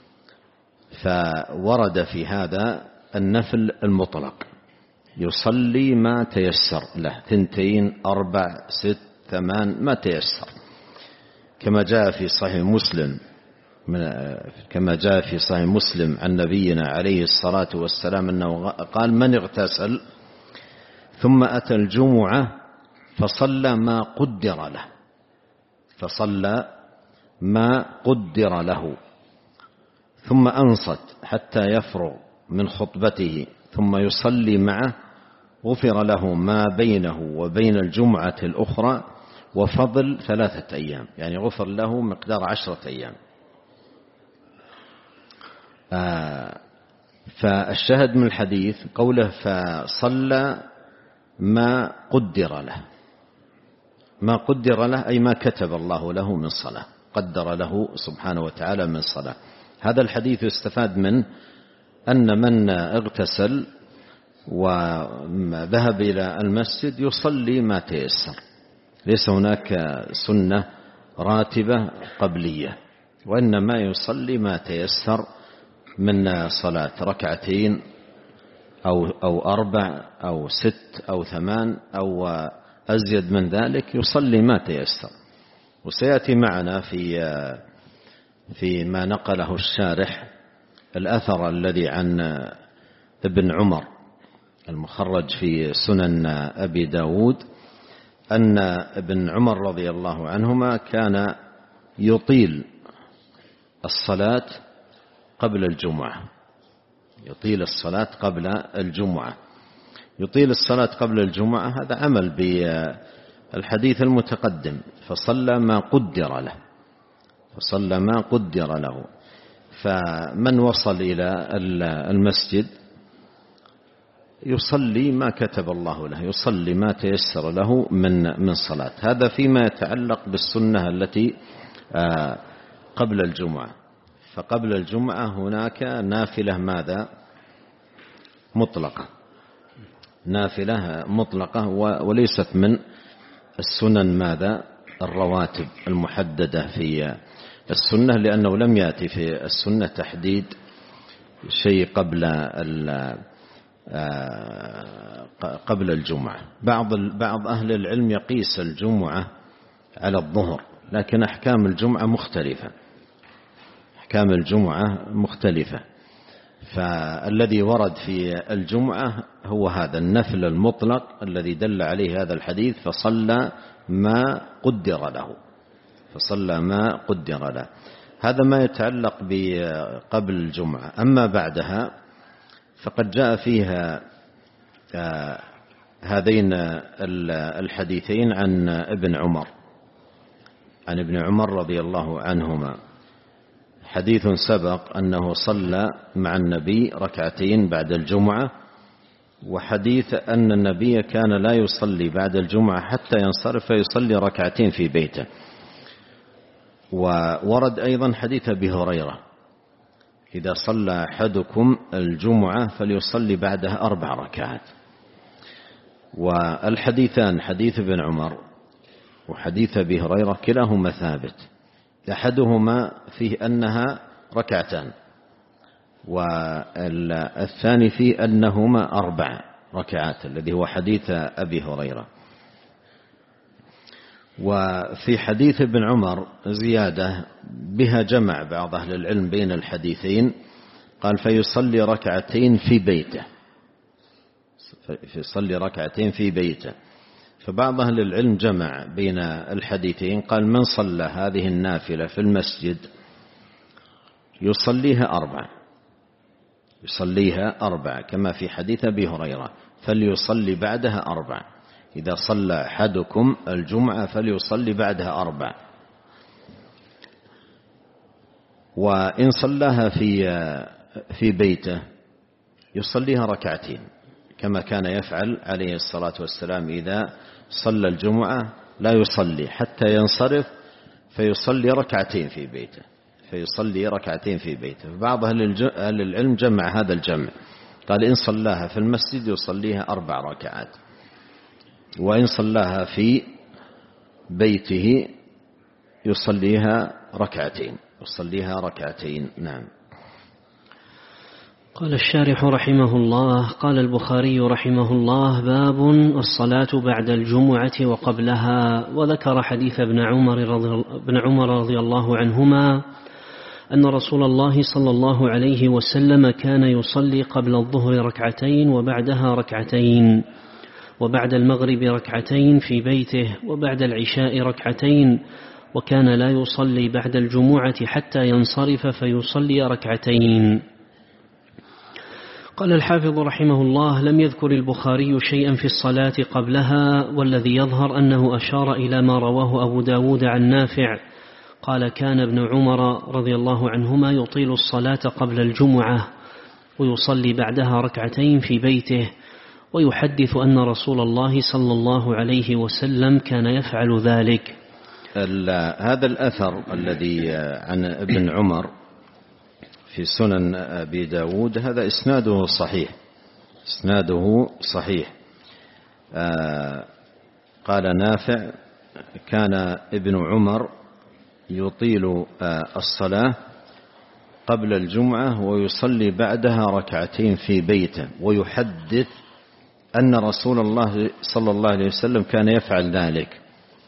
B: فورد في هذا النفل المطلق، يصلي ما تيسر له، ثنتين أربع ست ثمان ما تيسر، كما جاء في صحيح مسلم كما جاء في صحيح مسلم عن نبينا عليه الصلاة والسلام أنه قال: من اغتسل ثم أتى الجمعة فصلى ما قدر له فصلى ما قدر له ثم أنصت حتى يفرغ من خطبته ثم يصلي معه، غفر له ما بينه وبين الجمعة الأخرى وفضل ثلاثة أيام، يعني غفر له مقدار عشرة أيام. آه فالشاهد من الحديث قوله فصلى ما قدر له، ما قدر له أي ما كتب الله له من صلاة، قدر له سبحانه وتعالى من صلاة. هذا الحديث يستفاد منه أن من اغتسل وذهب إلى المسجد يصلي ما تيسر، ليس هناك سنة راتبة قبلية، وإنما يصلي ما تيسر من صلاة، ركعتين أو, أو أربع أو ست أو ثمان أو أزيد من ذلك، يصلي ما تيسر. وسيأتي معنا في في ما نقله الشارح الأثر الذي عن ابن عمر المخرج في سنن أبي داود أن ابن عمر رضي الله عنهما كان يطيل الصلاة قبل الجمعة، يطيل الصلاة قبل الجمعة يطيل الصلاة قبل الجمعة هذا عمل بالحديث المتقدم، فصلى ما قدر له فصلى ما قدر له فمن وصل إلى المسجد يصلي ما كتب الله له، يصلي ما تيسر له من من صلاة. هذا فيما يتعلق بالسنة التي قبل الجمعة. فقبل الجمعة هناك نافلة ماذا؟ مطلقة، نافلة مطلقة وليست من السنن ماذا؟ الرواتب المحددة في السنة، لأنه لم يأتي في السنة تحديد شيء قبل قبل الجمعة. بعض بعض أهل العلم يقيس الجمعة على الظهر، لكن أحكام الجمعة مختلفة، أحكام الجمعة مختلفة. فالذي ورد في الجمعة هو هذا النفل المطلق الذي دل عليه هذا الحديث، فصلى ما قدر له فصلى ما قدر له. هذا ما يتعلق بقبل الجمعة. أما بعدها فقد جاء فيها هذين الحديثين عن ابن عمر عن ابن عمر رضي الله عنهما. حديث سبق أنه صلى مع النبي ركعتين بعد الجمعة، وحديث أن النبي كان لا يصلي بعد الجمعة حتى ينصرف فيصلي ركعتين في بيته. وورد أيضا حديث أبي هريرة: إذا صلى أحدكم الجمعة فليصلي بعدها أربع ركعات. والحديثان حديث ابن عمر وحديث أبي هريرة كلاهما ثابت، أحدهما فيه أنها ركعتان، والثاني فيه أنهما أربع ركعات الذي هو حديث أبي هريرة. وفي حديث ابن عمر زيادة بها جمع بعض أهل العلم بين الحديثين، قال فيصلي ركعتين في بيته، فيصلي ركعتين في بيته. فبعض أهل العلم جمع بين الحديثين، قال من صلى هذه النافلة في المسجد يصليها أربع يصليها أربع كما في حديث أبي هريرة، فليصلي بعدها أربع. إذا صلى أحدكم الجمعة فليصلي بعدها أربع. وإن صلاها في في بيته يصليها ركعتين كما كان يفعل عليه الصلاة والسلام. إذا صلى الجمعة لا يصلي حتى ينصرف فيصلي ركعتين في بيته فيصلي ركعتين في بيته. بعض أهل العلم جمع هذا الجمع، قال إن صلاها في المسجد يصليها أربع ركعات، وإن صلاها في بيته يصليها ركعتين يصليها ركعتين نعم.
A: قال الشارح رحمه الله: قال البخاري رحمه الله: باب الصلاة بعد الجمعة وقبلها. وذكر حديث ابن عمر رضي, ابن عمر رضي الله عنهما أن رسول الله صلى الله عليه وسلم كان يصلي قبل الظهر ركعتين وبعدها ركعتين، وبعد المغرب ركعتين في بيته، وبعد العشاء ركعتين، وكان لا يصلي بعد الجمعة حتى ينصرف فيصلي ركعتين. قال الحافظ رحمه الله: لم يذكر البخاري شيئا في الصلاة قبلها، والذي يظهر أنه أشار إلى ما رواه أبو داود عن نافع قال: كان ابن عمر رضي الله عنهما يطيل الصلاة قبل الجمعة ويصلي بعدها ركعتين في بيته، ويحدث أن رسول الله صلى الله عليه وسلم كان يفعل ذلك.
B: هذا الأثر الذي عن ابن عمر في سنن أبي داود هذا إسناده صحيح إسناده صحيح. قال نافع: كان ابن عمر يطيل الصلاة قبل الجمعة ويصلي بعدها ركعتين في بيته، ويحدث أن رسول الله صلى الله عليه وسلم كان يفعل ذلك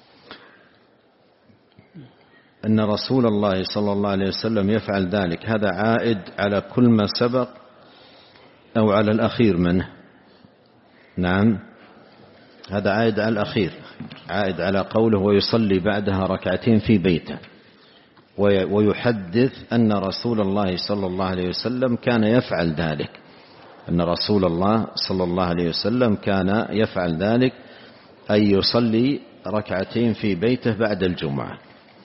B: أن رسول الله صلى الله عليه وسلم يفعل ذلك. هذا عائد على كل ما سبق أو على الأخير منه؟ نعم، هذا عائد على الأخير، عائد على قوله ويصلي بعدها ركعتين في بيته، ويحدث أن رسول الله صلى الله عليه وسلم كان يفعل ذلك أن رسول الله صلى الله عليه وسلم كان يفعل ذلك أي يصلي ركعتين في بيته بعد الجمعة.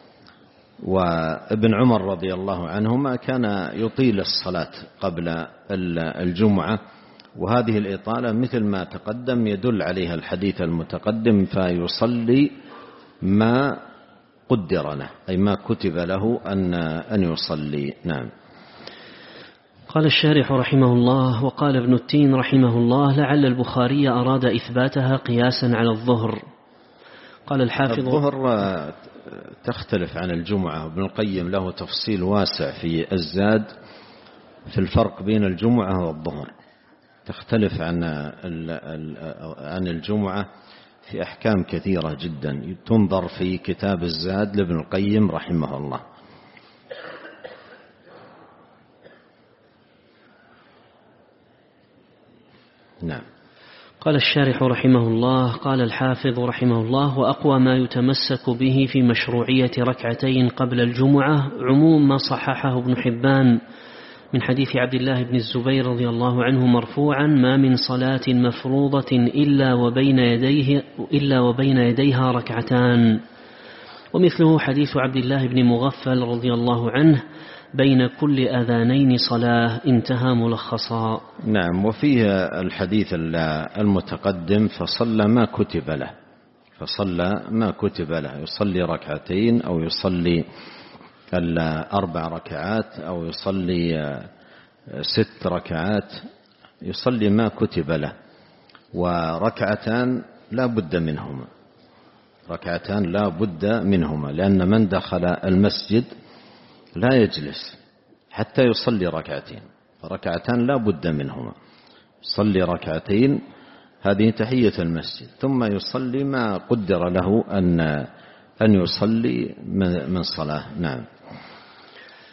B: وابن عمر رضي الله عنهما كان يطيل الصلاة قبل الجمعة، وهذه الإطالة مثل ما تقدم يدل عليها الحديث المتقدم: فيصلي ما قدر له، أي ما كتب له أن أن يصلي. نعم.
A: قال الشارح رحمه الله: وقال ابن التين رحمه الله: لعل البخاري أراد إثباتها قياسا على الظهر. قال الحافظ:
B: الظهر تختلف عن الجمعة، ابن القيم له تفصيل واسع في الزاد في الفرق بين الجمعة والظهر، تختلف عن عن الجمعة في أحكام كثيرة جدا، تنظر في كتاب الزاد لابن القيم رحمه الله. نعم.
A: قال الشارح رحمه الله: قال الحافظ رحمه الله: وأقوى ما يتمسك به في مشروعية ركعتين قبل الجمعة عموم ما صححه ابن حبان من حديث عبد الله بن الزبير رضي الله عنه مرفوعا: ما من صلاة مفروضة إلا وبين يديه إلا وبين يديها ركعتان. ومثله حديث عبد الله بن مغفل رضي الله عنه: بين كل أذانين صلاة. انتهى ملخصا.
B: نعم. وفيه الحديث المتقدم: فصلى ما كتب له فصلى ما كتب له يصلي ركعتين أو يصلي الأربع ركعات أو يصلي ست ركعات، يصلي ما كتب له. وركعتان لا بد منهما ركعتان لا بد منهما لأن من دخل المسجد لا يجلس حتى يصلي ركعتين، فركعتان لا بد منهما. يصلي ركعتين هذه تحية المسجد، ثم يصلي ما قدر له أن أن يصلي من صلاة. نعم.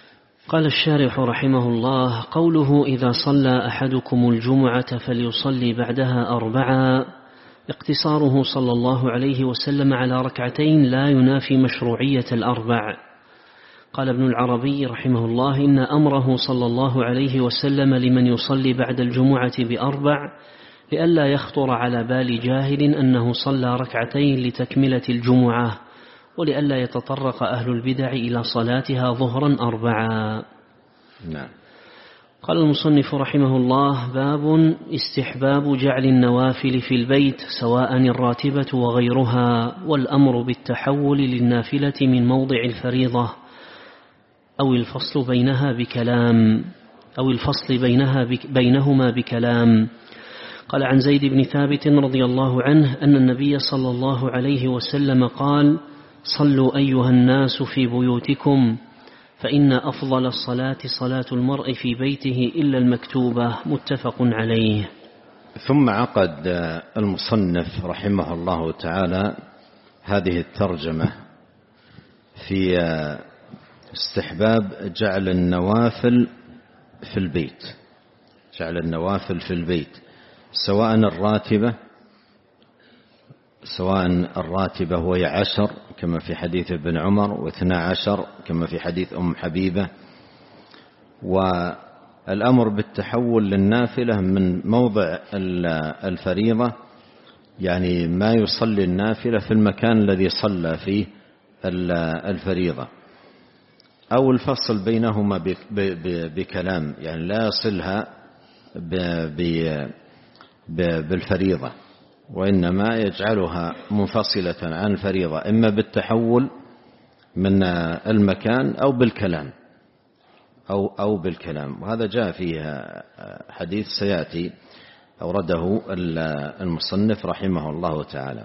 A: قال الشارح رحمه الله: قوله إذا صلى أحدكم الجمعة فليصلي بعدها أربعا، اقتصاره صلى الله عليه وسلم على ركعتين لا ينافي مشروعية الأربع. قال ابن العربي رحمه الله: إن أمره صلى الله عليه وسلم لمن يصلي بعد الجمعة بأربع لئلا يخطر على بال جاهل أنه صلى ركعتين لتكملة الجمعة، ولئلا يتطرق أهل البدع إلى صلاتها ظهرا أربعا.
B: نعم.
A: قال المصنف رحمه الله: باب استحباب جعل النوافل في البيت سواء الراتبة وغيرها، والأمر بالتحول للنافلة من موضع الفريضة أو الفصل بينها بكلام أو الفصل بينها بك بينهما بكلام. قال عن زيد بن ثابت رضي الله عنه أن النبي صلى الله عليه وسلم قال: صلوا أيها الناس في بيوتكم فإن أفضل الصلاة صلاة المرء في بيته إلا المكتوبة. متفق عليه.
B: ثم عقد المصنف رحمه الله تعالى هذه الترجمة في استحباب جعل النوافل في البيت، جعل النوافل في البيت سواء الراتبة سواء الراتبة وهي عشر كما في حديث ابن عمر، واثنى عشر كما في حديث أم حبيبة. والأمر بالتحول للنافلة من موضع الفريضة، يعني ما يصلي النافلة في المكان الذي صلى فيه الفريضة، أو الفصل بينهما بكلام، يعني لا يصلها بالفريضة وإنما يجعلها منفصلة عن الفريضة، إما بالتحول من المكان أو بالكلام أو أو بالكلام. وهذا جاء فيه حديث سيأتي أورده المصنف رحمه الله تعالى.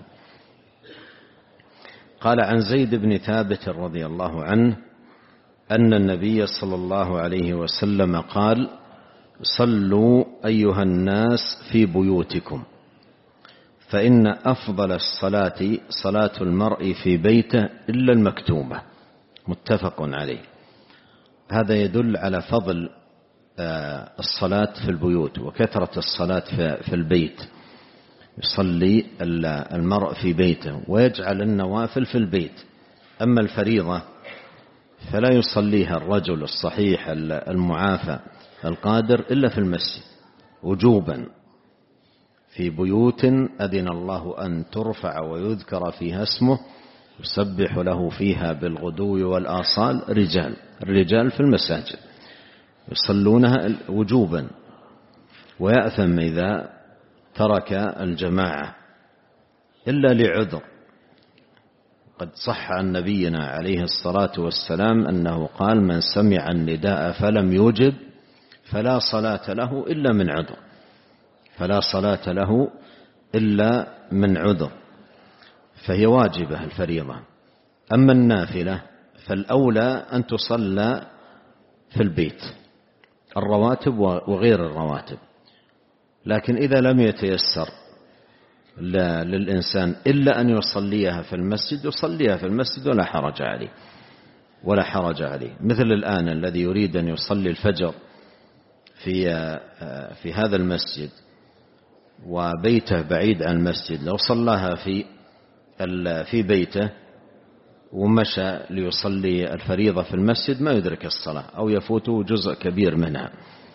B: قال عن زيد بن ثابت رضي الله عنه أن النبي صلى الله عليه وسلم قال: صلوا أيها الناس في بيوتكم فإن أفضل الصلاة صلاة المرء في بيته إلا المكتوبة. متفق عليه. هذا يدل على فضل الصلاة في البيوت وكثرة الصلاة في البيت. يصلي المرء في بيته ويجعل النوافل في البيت. أما الفريضة فلا يصليها الرجل الصحيح المعافى القادر إلا في المسجد وجوبا، في بيوت أذن الله أن ترفع ويذكر فيها اسمه يسبح له فيها بالغدو والآصال رجال. الرجال في المساجد يصلونها وجوبا، ويأثم إذا ترك الجماعة إلا لعذر. قد صح عن نبينا عليه الصلاة والسلام أنه قال: من سمع النداء فلم يجب فلا صلاة له إلا من عذر، فلا صلاة له إلا من عذر. فهي واجبة الفريضة. أما النافلة فالأولى أن تصلى في البيت، الرواتب وغير الرواتب. لكن إذا لم يتيسر للإنسان إلا أن يصليها في المسجد يصليها في المسجد ولا حرج عليه، ولا حرج عليه. مثل الآن الذي يريد أن يصلي الفجر في في هذا المسجد وبيته بعيد عن المسجد، لو صلاها في في بيته ومشى ليصلي الفريضة في المسجد ما يدرك الصلاة أو يفوته جزء كبير منها.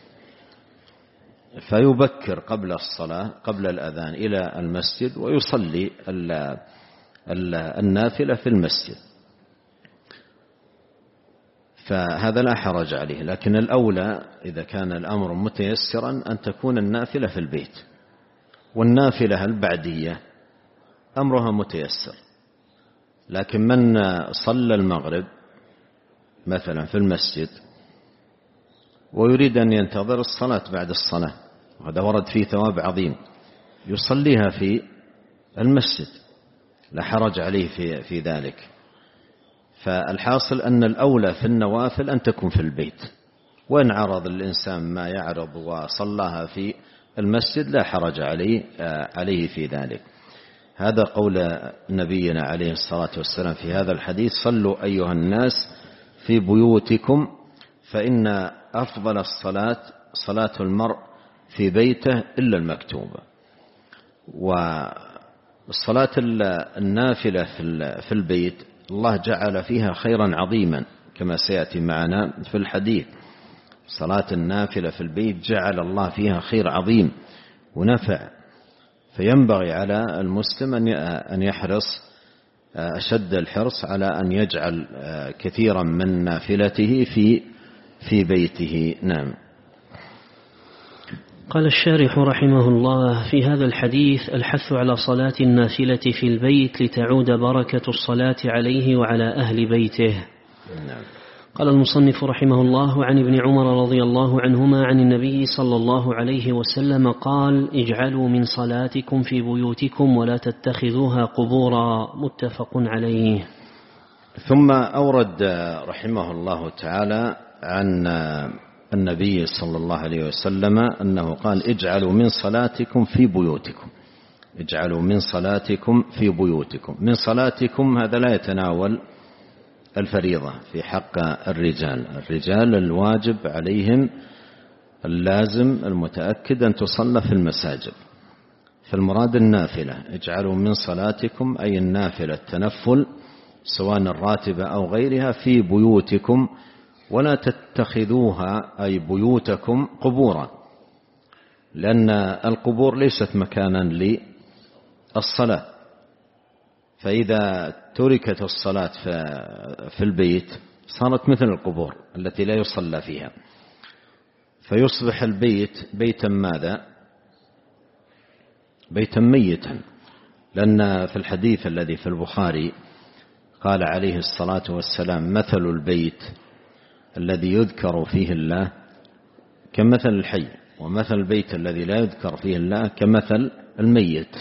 B: فيبكر قبل الصلاة قبل الأذان إلى المسجد ويصلي النافلة في المسجد، فهذا لا حرج عليه. لكن الأولى إذا كان الأمر متيسرا أن تكون النافلة في البيت. والنافلة البعدية أمرها متيسر، لكن من صلى المغرب مثلا في المسجد ويريد أن ينتظر الصلاة بعد الصلاة، وهذا ورد فيه ثواب عظيم، يصليها في المسجد لا حرج عليه في, في ذلك. فالحاصل أن الأولى في النوافل أن تكون في البيت، وإن عرض الإنسان ما يعرض وصلاها في المسجد لا حرج عليه, عليه في ذلك. هذا قول نبينا عليه الصلاة والسلام في هذا الحديث: صلوا أيها الناس في بيوتكم فإن أفضل الصلاة صلاة المرء في بيته إلا المكتوبة. والصلاة النافلة في البيت الله جعل فيها خيرا عظيما كما سيأتي معنا في الحديث. صلاة النافلة في البيت جعل الله فيها خير عظيم ونفع، فينبغي على المسلم أن يحرص أشد الحرص على أن يجعل كثيرا من نافلته في في بيته. نعم.
A: قال الشارح رحمه الله: في هذا الحديث الحث على صلاة النافلة في البيت لتعود بركة الصلاة عليه وعلى أهل بيته.
B: نعم.
A: قال المصنف رحمه الله: عن ابن عمر رضي الله عنهما عن النبي صلى الله عليه وسلم قال: اجعلوا من صلاتكم في بيوتكم ولا تتخذوها قبورا. متفق عليه.
B: ثم أورد رحمه الله تعالى عن النبي صلى الله عليه وسلم أنه قال: اجعلوا من صلاتكم في بيوتكم. اجعلوا من صلاتكم في بيوتكم. من صلاتكم هذا لا يتناول الفريضة في حق الرجال. الرجال الواجب عليهم اللازم المتأكد أن تصلى في المساجد، فالمراد النافلة. اجعلوا من صلاتكم أي النافلة التنفل سواء الراتبة أو غيرها في بيوتكم ولا تتخذوها أي بيوتكم قبورا، لأن القبور ليست مكانا للصلاة، فإذا تركت الصلاة في البيت صارت مثل القبور التي لا يصلى فيها، فيصبح البيت بيتا ماذا؟ بيتا ميتا. لأن في الحديث الذي في البخاري قال عليه الصلاة والسلام: مثل البيت الذي يذكر فيه الله كمثل الحي، ومثل البيت الذي لا يذكر فيه الله كمثل الميت.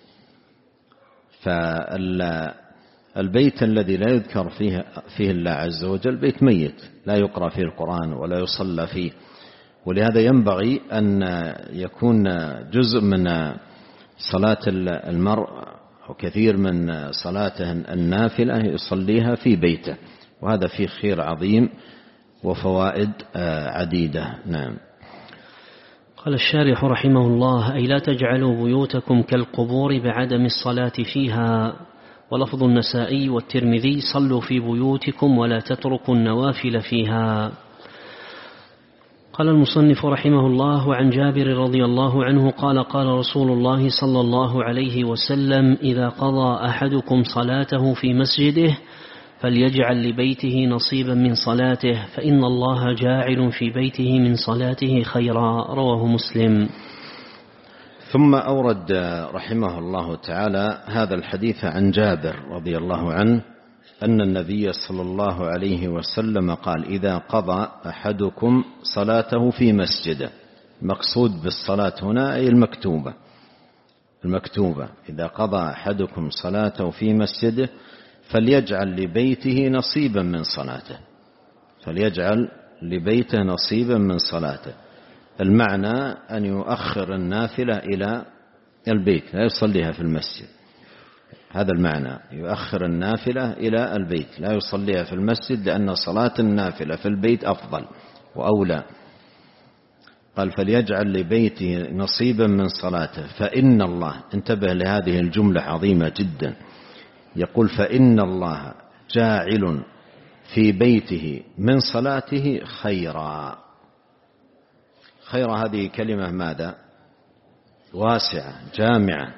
B: فالبيت الذي لا يذكر فيه, فيه الله عز وجل بيت ميت لا يقرأ فيه القرآن ولا يصلى فيه، ولهذا ينبغي أن يكون جزء من صلاة المرء أو كثير من صلاته النافلة يصليها في بيته، وهذا فيه خير عظيم وفوائد عديدة. نعم.
A: قال الشارح رحمه الله: أي لا تجعلوا بيوتكم كالقبور بعدم الصلاة فيها. ولفظ النسائي والترمذي: صلوا في بيوتكم ولا تتركوا النوافل فيها. قال المصنف رحمه الله: وعن جابر رضي الله عنه قال: قال رسول الله صلى الله عليه وسلم: إذا قضى أحدكم صلاته في مسجده فليجعل لبيته نصيبا من صلاته، فإن الله جاعل في بيته من صلاته خيرا. رواه مسلم.
B: ثم أورد رحمه الله تعالى هذا الحديث عن جابر رضي الله عنه أن النبي صلى الله عليه وسلم قال: إذا قضى أحدكم صلاته في مسجده. مقصود بالصلاة هنا أي المكتوبة. المكتوبة إذا قضى أحدكم صلاته في مسجده فليجعل لبيته نصيبا من صلاته. فليجعل لبيته نصيبا من صلاته، المعنى أن يؤخر النافلة إلى البيت، لا يصليها في المسجد. هذا المعنى، يؤخر النافلة إلى البيت، لا يصليها في المسجد، لأن صلاة النافلة في البيت أفضل وأولى. قال: فليجعل لبيته نصيبا من صلاته، فإن الله، انتبه لهذه الجملة عظيمة جدا، يقول: فإن الله جاعل في بيته من صلاته خيرا. خيرا هذه كلمة ماذا؟ واسعة جامعة.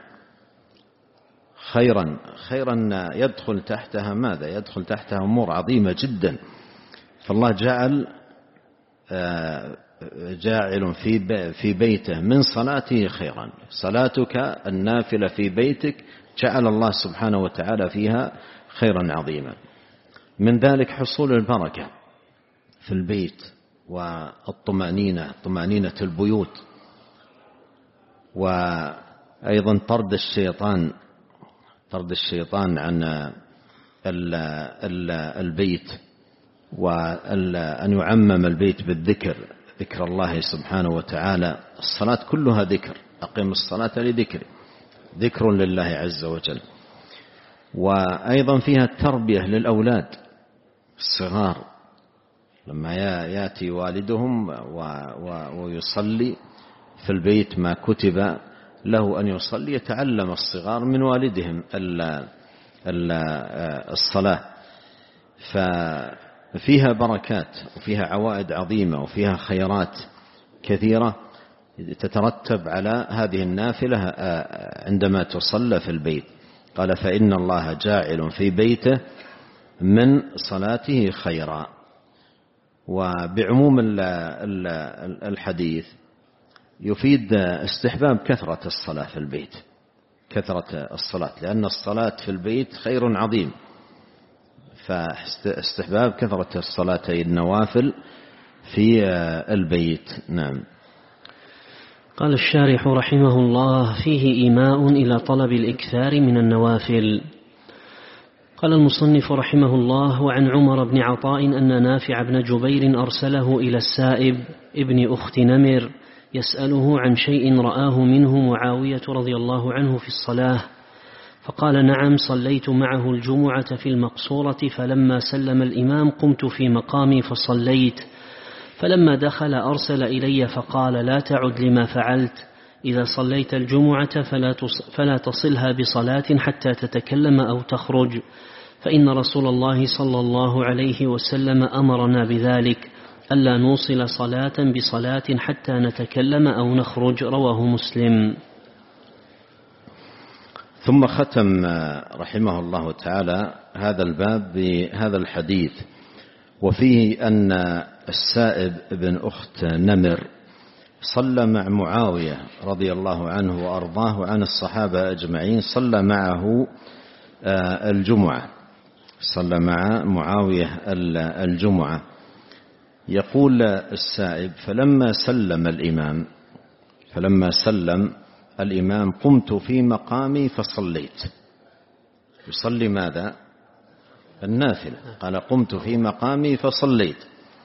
B: خيرا خيرا يدخل تحتها ماذا؟ يدخل تحتها أمور عظيمة جدا. فالله جعل جاعل في في بيته من صلاته خيرا. صلاتك النافلة في بيتك جعل الله سبحانه وتعالى فيها خيرا عظيما. من ذلك حصول البركة في البيت والطمأنينة، طمأنينة البيوت، وأيضا طرد الشيطان طرد الشيطان عن البيت، وأن يعمم البيت بالذكر، ذكر الله سبحانه وتعالى. الصلاة كلها ذكر، أقم الصلاة لذكر، ذكر لله عز وجل. وأيضا فيها التربية للأولاد الصغار، لما يأتي والدهم ويصلي في البيت ما كتب له أن يصلي، يتعلم الصغار من والدهم الصلاة. ففيها بركات وفيها عوائد عظيمة وفيها خيرات كثيرة تترتب على هذه النافلة عندما تصلى في البيت. قال فإن الله جاعل في بيته من صلاته خيرا. وبعموم الحديث يفيد استحباب كثرة الصلاة في البيت، كثرة الصلاة، لأن الصلاة في البيت خير عظيم، فاستحباب كثرة الصلاة النوافل في البيت. نعم.
A: قال الشارح رحمه الله: فيه إيماء إلى طلب الإكثار من النوافل. قال المصنف رحمه الله: وعن عمر بن عطاء أن نافع بن جبير أرسله إلى السائب ابن أخت نمر يسأله عن شيء رآه منه معاوية رضي الله عنه في الصلاة، فقال: نعم، صليت معه الجمعة في المقصورة، فلما سلم الإمام قمت في مقامي فصليت، فلما دخل أرسل إلي فقال: لا تعد لما فعلت، إذا صليت الجمعة فلا تصلها بصلاة حتى تتكلم أو تخرج، فإن رسول الله صلى الله عليه وسلم أمرنا بذلك، ألا نوصل صلاة بصلاة حتى نتكلم أو نخرج. رواه مسلم.
B: ثم ختم رحمه الله تعالى هذا الباب بهذا الحديث، وفيه أن السائب بن أخت نمر صلى مع معاوية رضي الله عنه وأرضاه عن الصحابة أجمعين، صلى معه الجمعة، صلى مع معاوية الجمعة. يقول السائب: فلما سلم الإمام فلما سلم الإمام قمت في مقامي فصليت. يصلي ماذا؟ النافلة. قال: قمت في مقامي فصليت،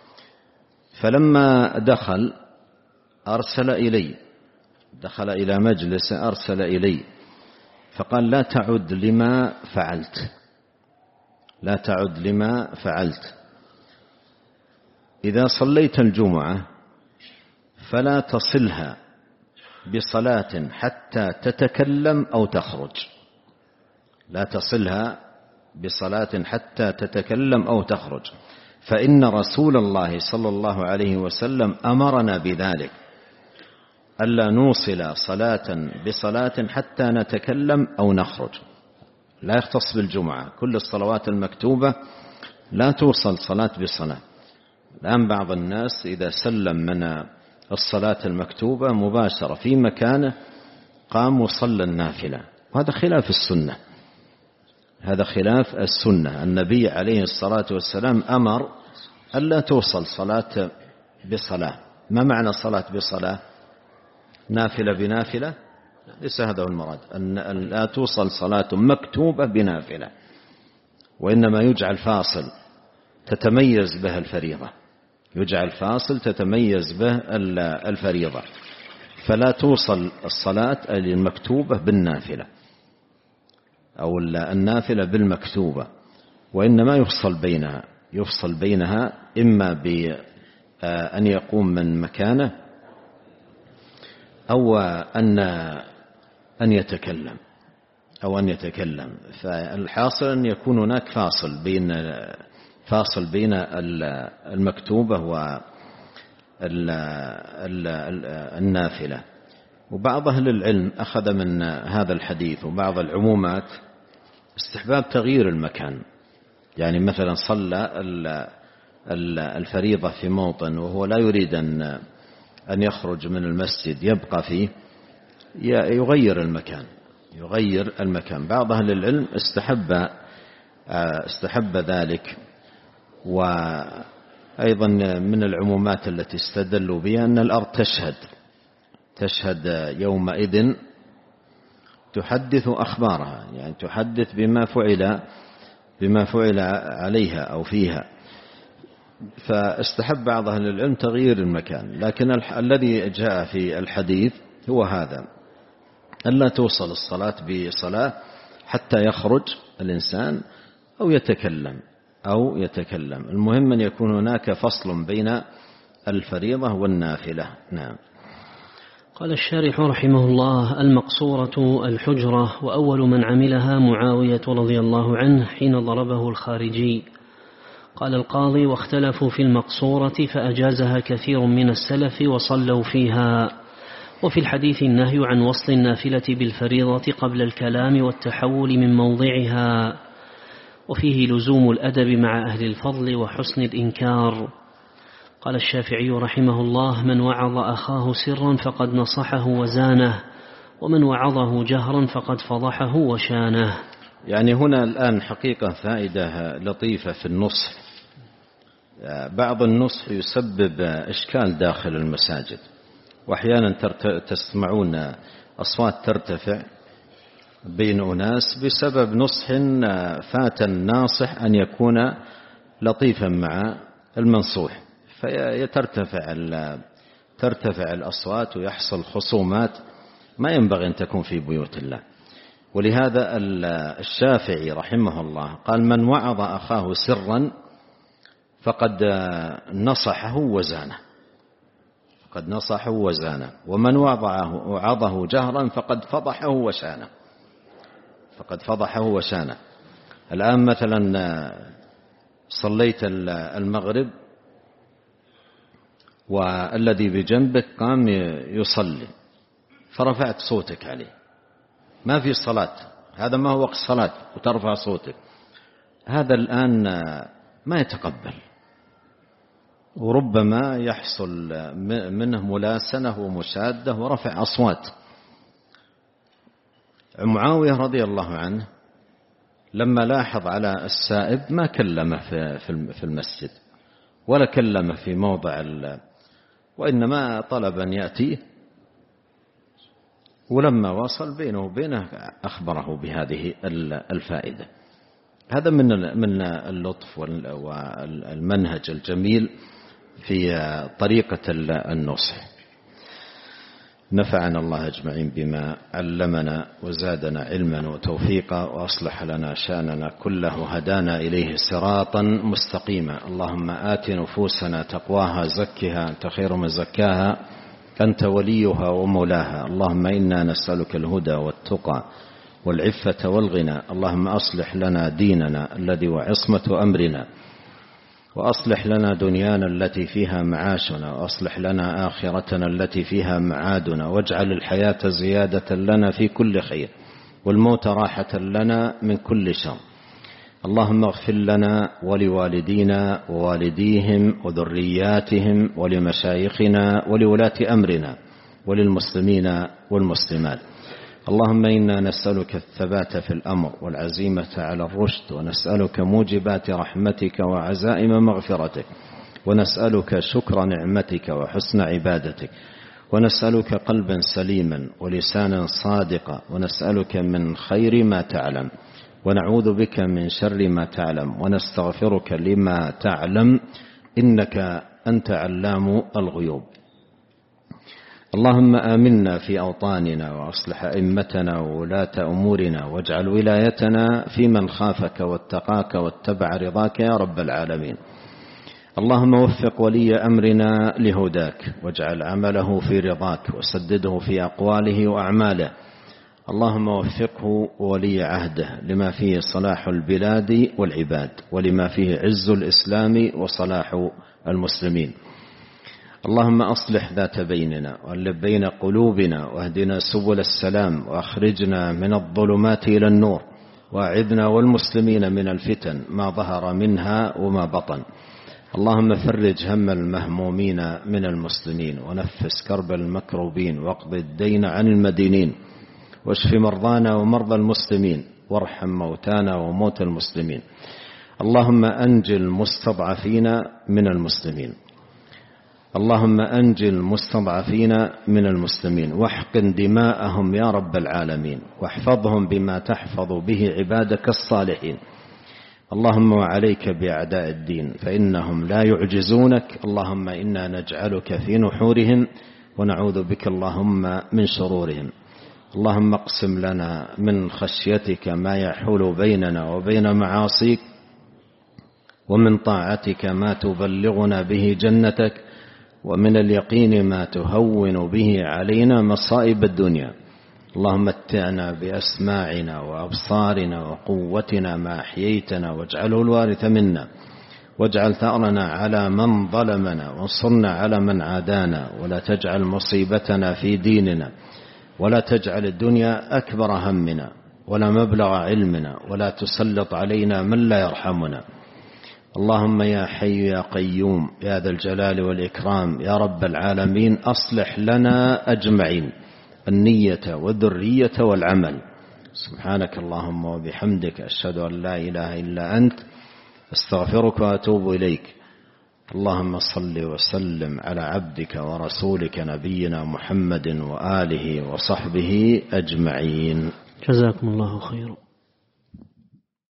B: فلما دخل أرسل إلي، دخل إلى مجلس أرسل إلي فقال: لا تعد لما فعلت، لا تعد لما فعلت، إذا صليت الجمعة فلا تصلها بصلاة حتى تتكلم أو تخرج، لا تصلها بصلاة حتى تتكلم أو تخرج، فإن رسول الله صلى الله عليه وسلم أمرنا بذلك، ألا نوصل صلاة بصلاة حتى نتكلم أو نخرج. لا يختص بالجمعة، كل الصلوات المكتوبة لا توصل صلاة بصلاة. الآن بعض الناس إذا سلم من الصلاة المكتوبة مباشرة في مكانه قام وصلى النافلة، وهذا خلاف السنة، هذا خلاف السنة. النبي عليه الصلاة والسلام أمر ألا توصل صلاة بصلاة. ما معنى صلاة بصلاة؟ نافلة بنافلة؟ ليس هذا هو المراد، أن لا توصل صلاة مكتوبة بنافلة، وإنما يجعل فاصل تتميز به الفريضة، يجعل فاصل تتميز به الفريضة، فلا توصل الصلاة المكتوبة بالنافلة أو النافلة بالمكتوبة، وإنما يفصل بينها، يفصل بينها إما بأن يقوم من مكانه أو أن أن يتكلم أو أن يتكلم فالحاصل أن يكون هناك فاصل بين فاصل بين المكتوبة والنافلة. وبعض أهل العلم أخذ من هذا الحديث وبعض العمومات استحباب تغيير المكان، يعني مثلا صلى الفريضة في موطن وهو لا يريد أن أن يخرج من المسجد يبقى فيه، يغير المكان، يغير المكان. بعض أهل العلم استحب استحب ذلك. وأيضا من العمومات التي استدلوا بها أن الأرض تشهد تشهد يومئذ، تحدث أخبارها، يعني تحدث بما فعل بما فعل عليها أو فيها، فاستحب بعض أهل العلم تغيير المكان. لكن الذي جاء في الحديث هو هذا، ألا توصل الصلاة بصلاة حتى يخرج الإنسان أو يتكلم أو يتكلم. المهم أن يكون هناك فصل بين الفريضة والنافلة. نعم.
A: قال الشارح رحمه الله: المقصورة الحجرة، وأول من عملها معاوية رضي الله عنه حين ضربه الخارجي. قال القاضي: واختلفوا في المقصورة فأجازها كثير من السلف وصلوا فيها. وفي الحديث النهي عن وصل النافلة بالفريضة قبل الكلام والتحول من موضعها، وفيه لزوم الأدب مع أهل الفضل وحسن الإنكار. قال الشافعي رحمه الله: من وعظ أخاه سرا فقد نصحه وزانه، ومن وعظه جهرا فقد فضحه وشانه.
B: يعني هنا الآن حقيقة فائدة لطيفة في النصح. بعض النصح يسبب إشكال داخل المساجد، وأحيانا تسمعون أصوات ترتفع بين أناس بسبب نصح فات الناصح أن يكون لطيفا مع المنصوح، فيترتفع ترتفع الأصوات ويحصل خصومات ما ينبغي أن تكون في بيوت الله. ولهذا الشافعي رحمه الله قال: من وعظ أخاه سرا فقد نصحه وزانه، فقد نصحه وزانه، ومن وعظه جهرا فقد فضحه وشانه، فقد فضحه وشانه. الآن مثلا صليت المغرب والذي بجنبك قام يصلي فرفعت صوتك عليه، ما في صلاة، هذا ما هو وقت الصلاة وترفع صوتك، هذا الآن ما يتقبل، وربما يحصل منه ملاسنة ومشادة ورفع أصوات. معاوية رضي الله عنه لما لاحظ على السائب ما كلمه في المسجد ولا كلمه في موضع، وإنما طلب أن يأتيه، ولما وصل بينه وبينه أخبره بهذه الفائدة. هذا من من اللطف والمنهج الجميل في طريقة النصح. نفعنا الله أجمعين بما علمنا وزادنا علما وتوفيقا، وأصلح لنا شأننا كله، هدانا إليه صراطا مستقيما. اللهم آت نفوسنا تقواها زكها أنت خير من زكاها أنت وليها ومولاها. اللهم إنا نسألك الهدى والتقى والعفة والغنى. اللهم أصلح لنا ديننا الذي وعصمة أمرنا، وأصلح لنا دنيانا التي فيها معاشنا، وأصلح لنا آخرتنا التي فيها معادنا، واجعل الحياة زيادة لنا في كل خير، والموت راحة لنا من كل شر. اللهم اغفر لنا ولوالدينا ووالديهم وذرياتهم ولمشايخنا ولولاة أمرنا وللمسلمين والمسلمات. اللهم إنا نسألك الثبات في الأمر والعزيمة على الرشد، ونسألك موجبات رحمتك وعزائم مغفرتك، ونسألك شكر نعمتك وحسن عبادتك، ونسألك قلبا سليما ولسانا صادقا، ونسألك من خير ما تعلم، ونعوذ بك من شر ما تعلم، ونستغفرك لما تعلم، إنك أنت علام الغيوب. اللهم آمنا في أوطاننا، وأصلح أئمتنا وولاة أمورنا، واجعل ولايتنا في من خافك واتقاك واتبع رضاك يا رب العالمين. اللهم وفق ولي أمرنا لهداك، واجعل عمله في رضاك، وسدده في أقواله وأعماله. اللهم وفقه ولي عهده لما فيه صلاح البلاد والعباد، ولما فيه عز الإسلام وصلاح المسلمين. اللهم أصلح ذات بيننا وألف بين قلوبنا، واهدنا سبل السلام، وأخرجنا من الظلمات إلى النور، وأعذنا والمسلمين من الفتن ما ظهر منها وما بطن. اللهم فرج هم المهمومين من المسلمين، ونفس كرب المكروبين، واقض الدين عن المدينين، واشف مرضانا ومرضى المسلمين، وارحم موتانا وموتى المسلمين. اللهم أنج المستضعفين من المسلمين، اللهم أنج المستضعفين من المسلمين، واحقن دماءهم يا رب العالمين، واحفظهم بما تحفظ به عبادك الصالحين. اللهم وعليك بأعداء الدين فإنهم لا يعجزونك. اللهم إنا نجعلك في نحورهم، ونعوذ بك اللهم من شرورهم. اللهم اقسم لنا من خشيتك ما يحول بيننا وبين معاصيك، ومن طاعتك ما تبلغنا به جنتك، ومن اليقين ما تهون به علينا مصائب الدنيا. اللهم متعنا بأسماعنا وأبصارنا وقوتنا ما أحييتنا، واجعله الوارث منا، واجعل ثأرنا على من ظلمنا، وانصرنا على من عادانا، ولا تجعل مصيبتنا في ديننا، ولا تجعل الدنيا أكبر همنا ولا مبلغ علمنا، ولا تسلط علينا من لا يرحمنا. اللهم يا حي يا قيوم يا ذا الجلال والإكرام يا رب العالمين، أصلح لنا أجمعين النية والذرية والعمل. سبحانك اللهم وبحمدك، أشهد أن لا إله إلا أنت، استغفرك وأتوب إليك. اللهم صل وسلم على عبدك ورسولك نبينا محمد وآله وصحبه أجمعين.
A: جزاكم الله خيرا.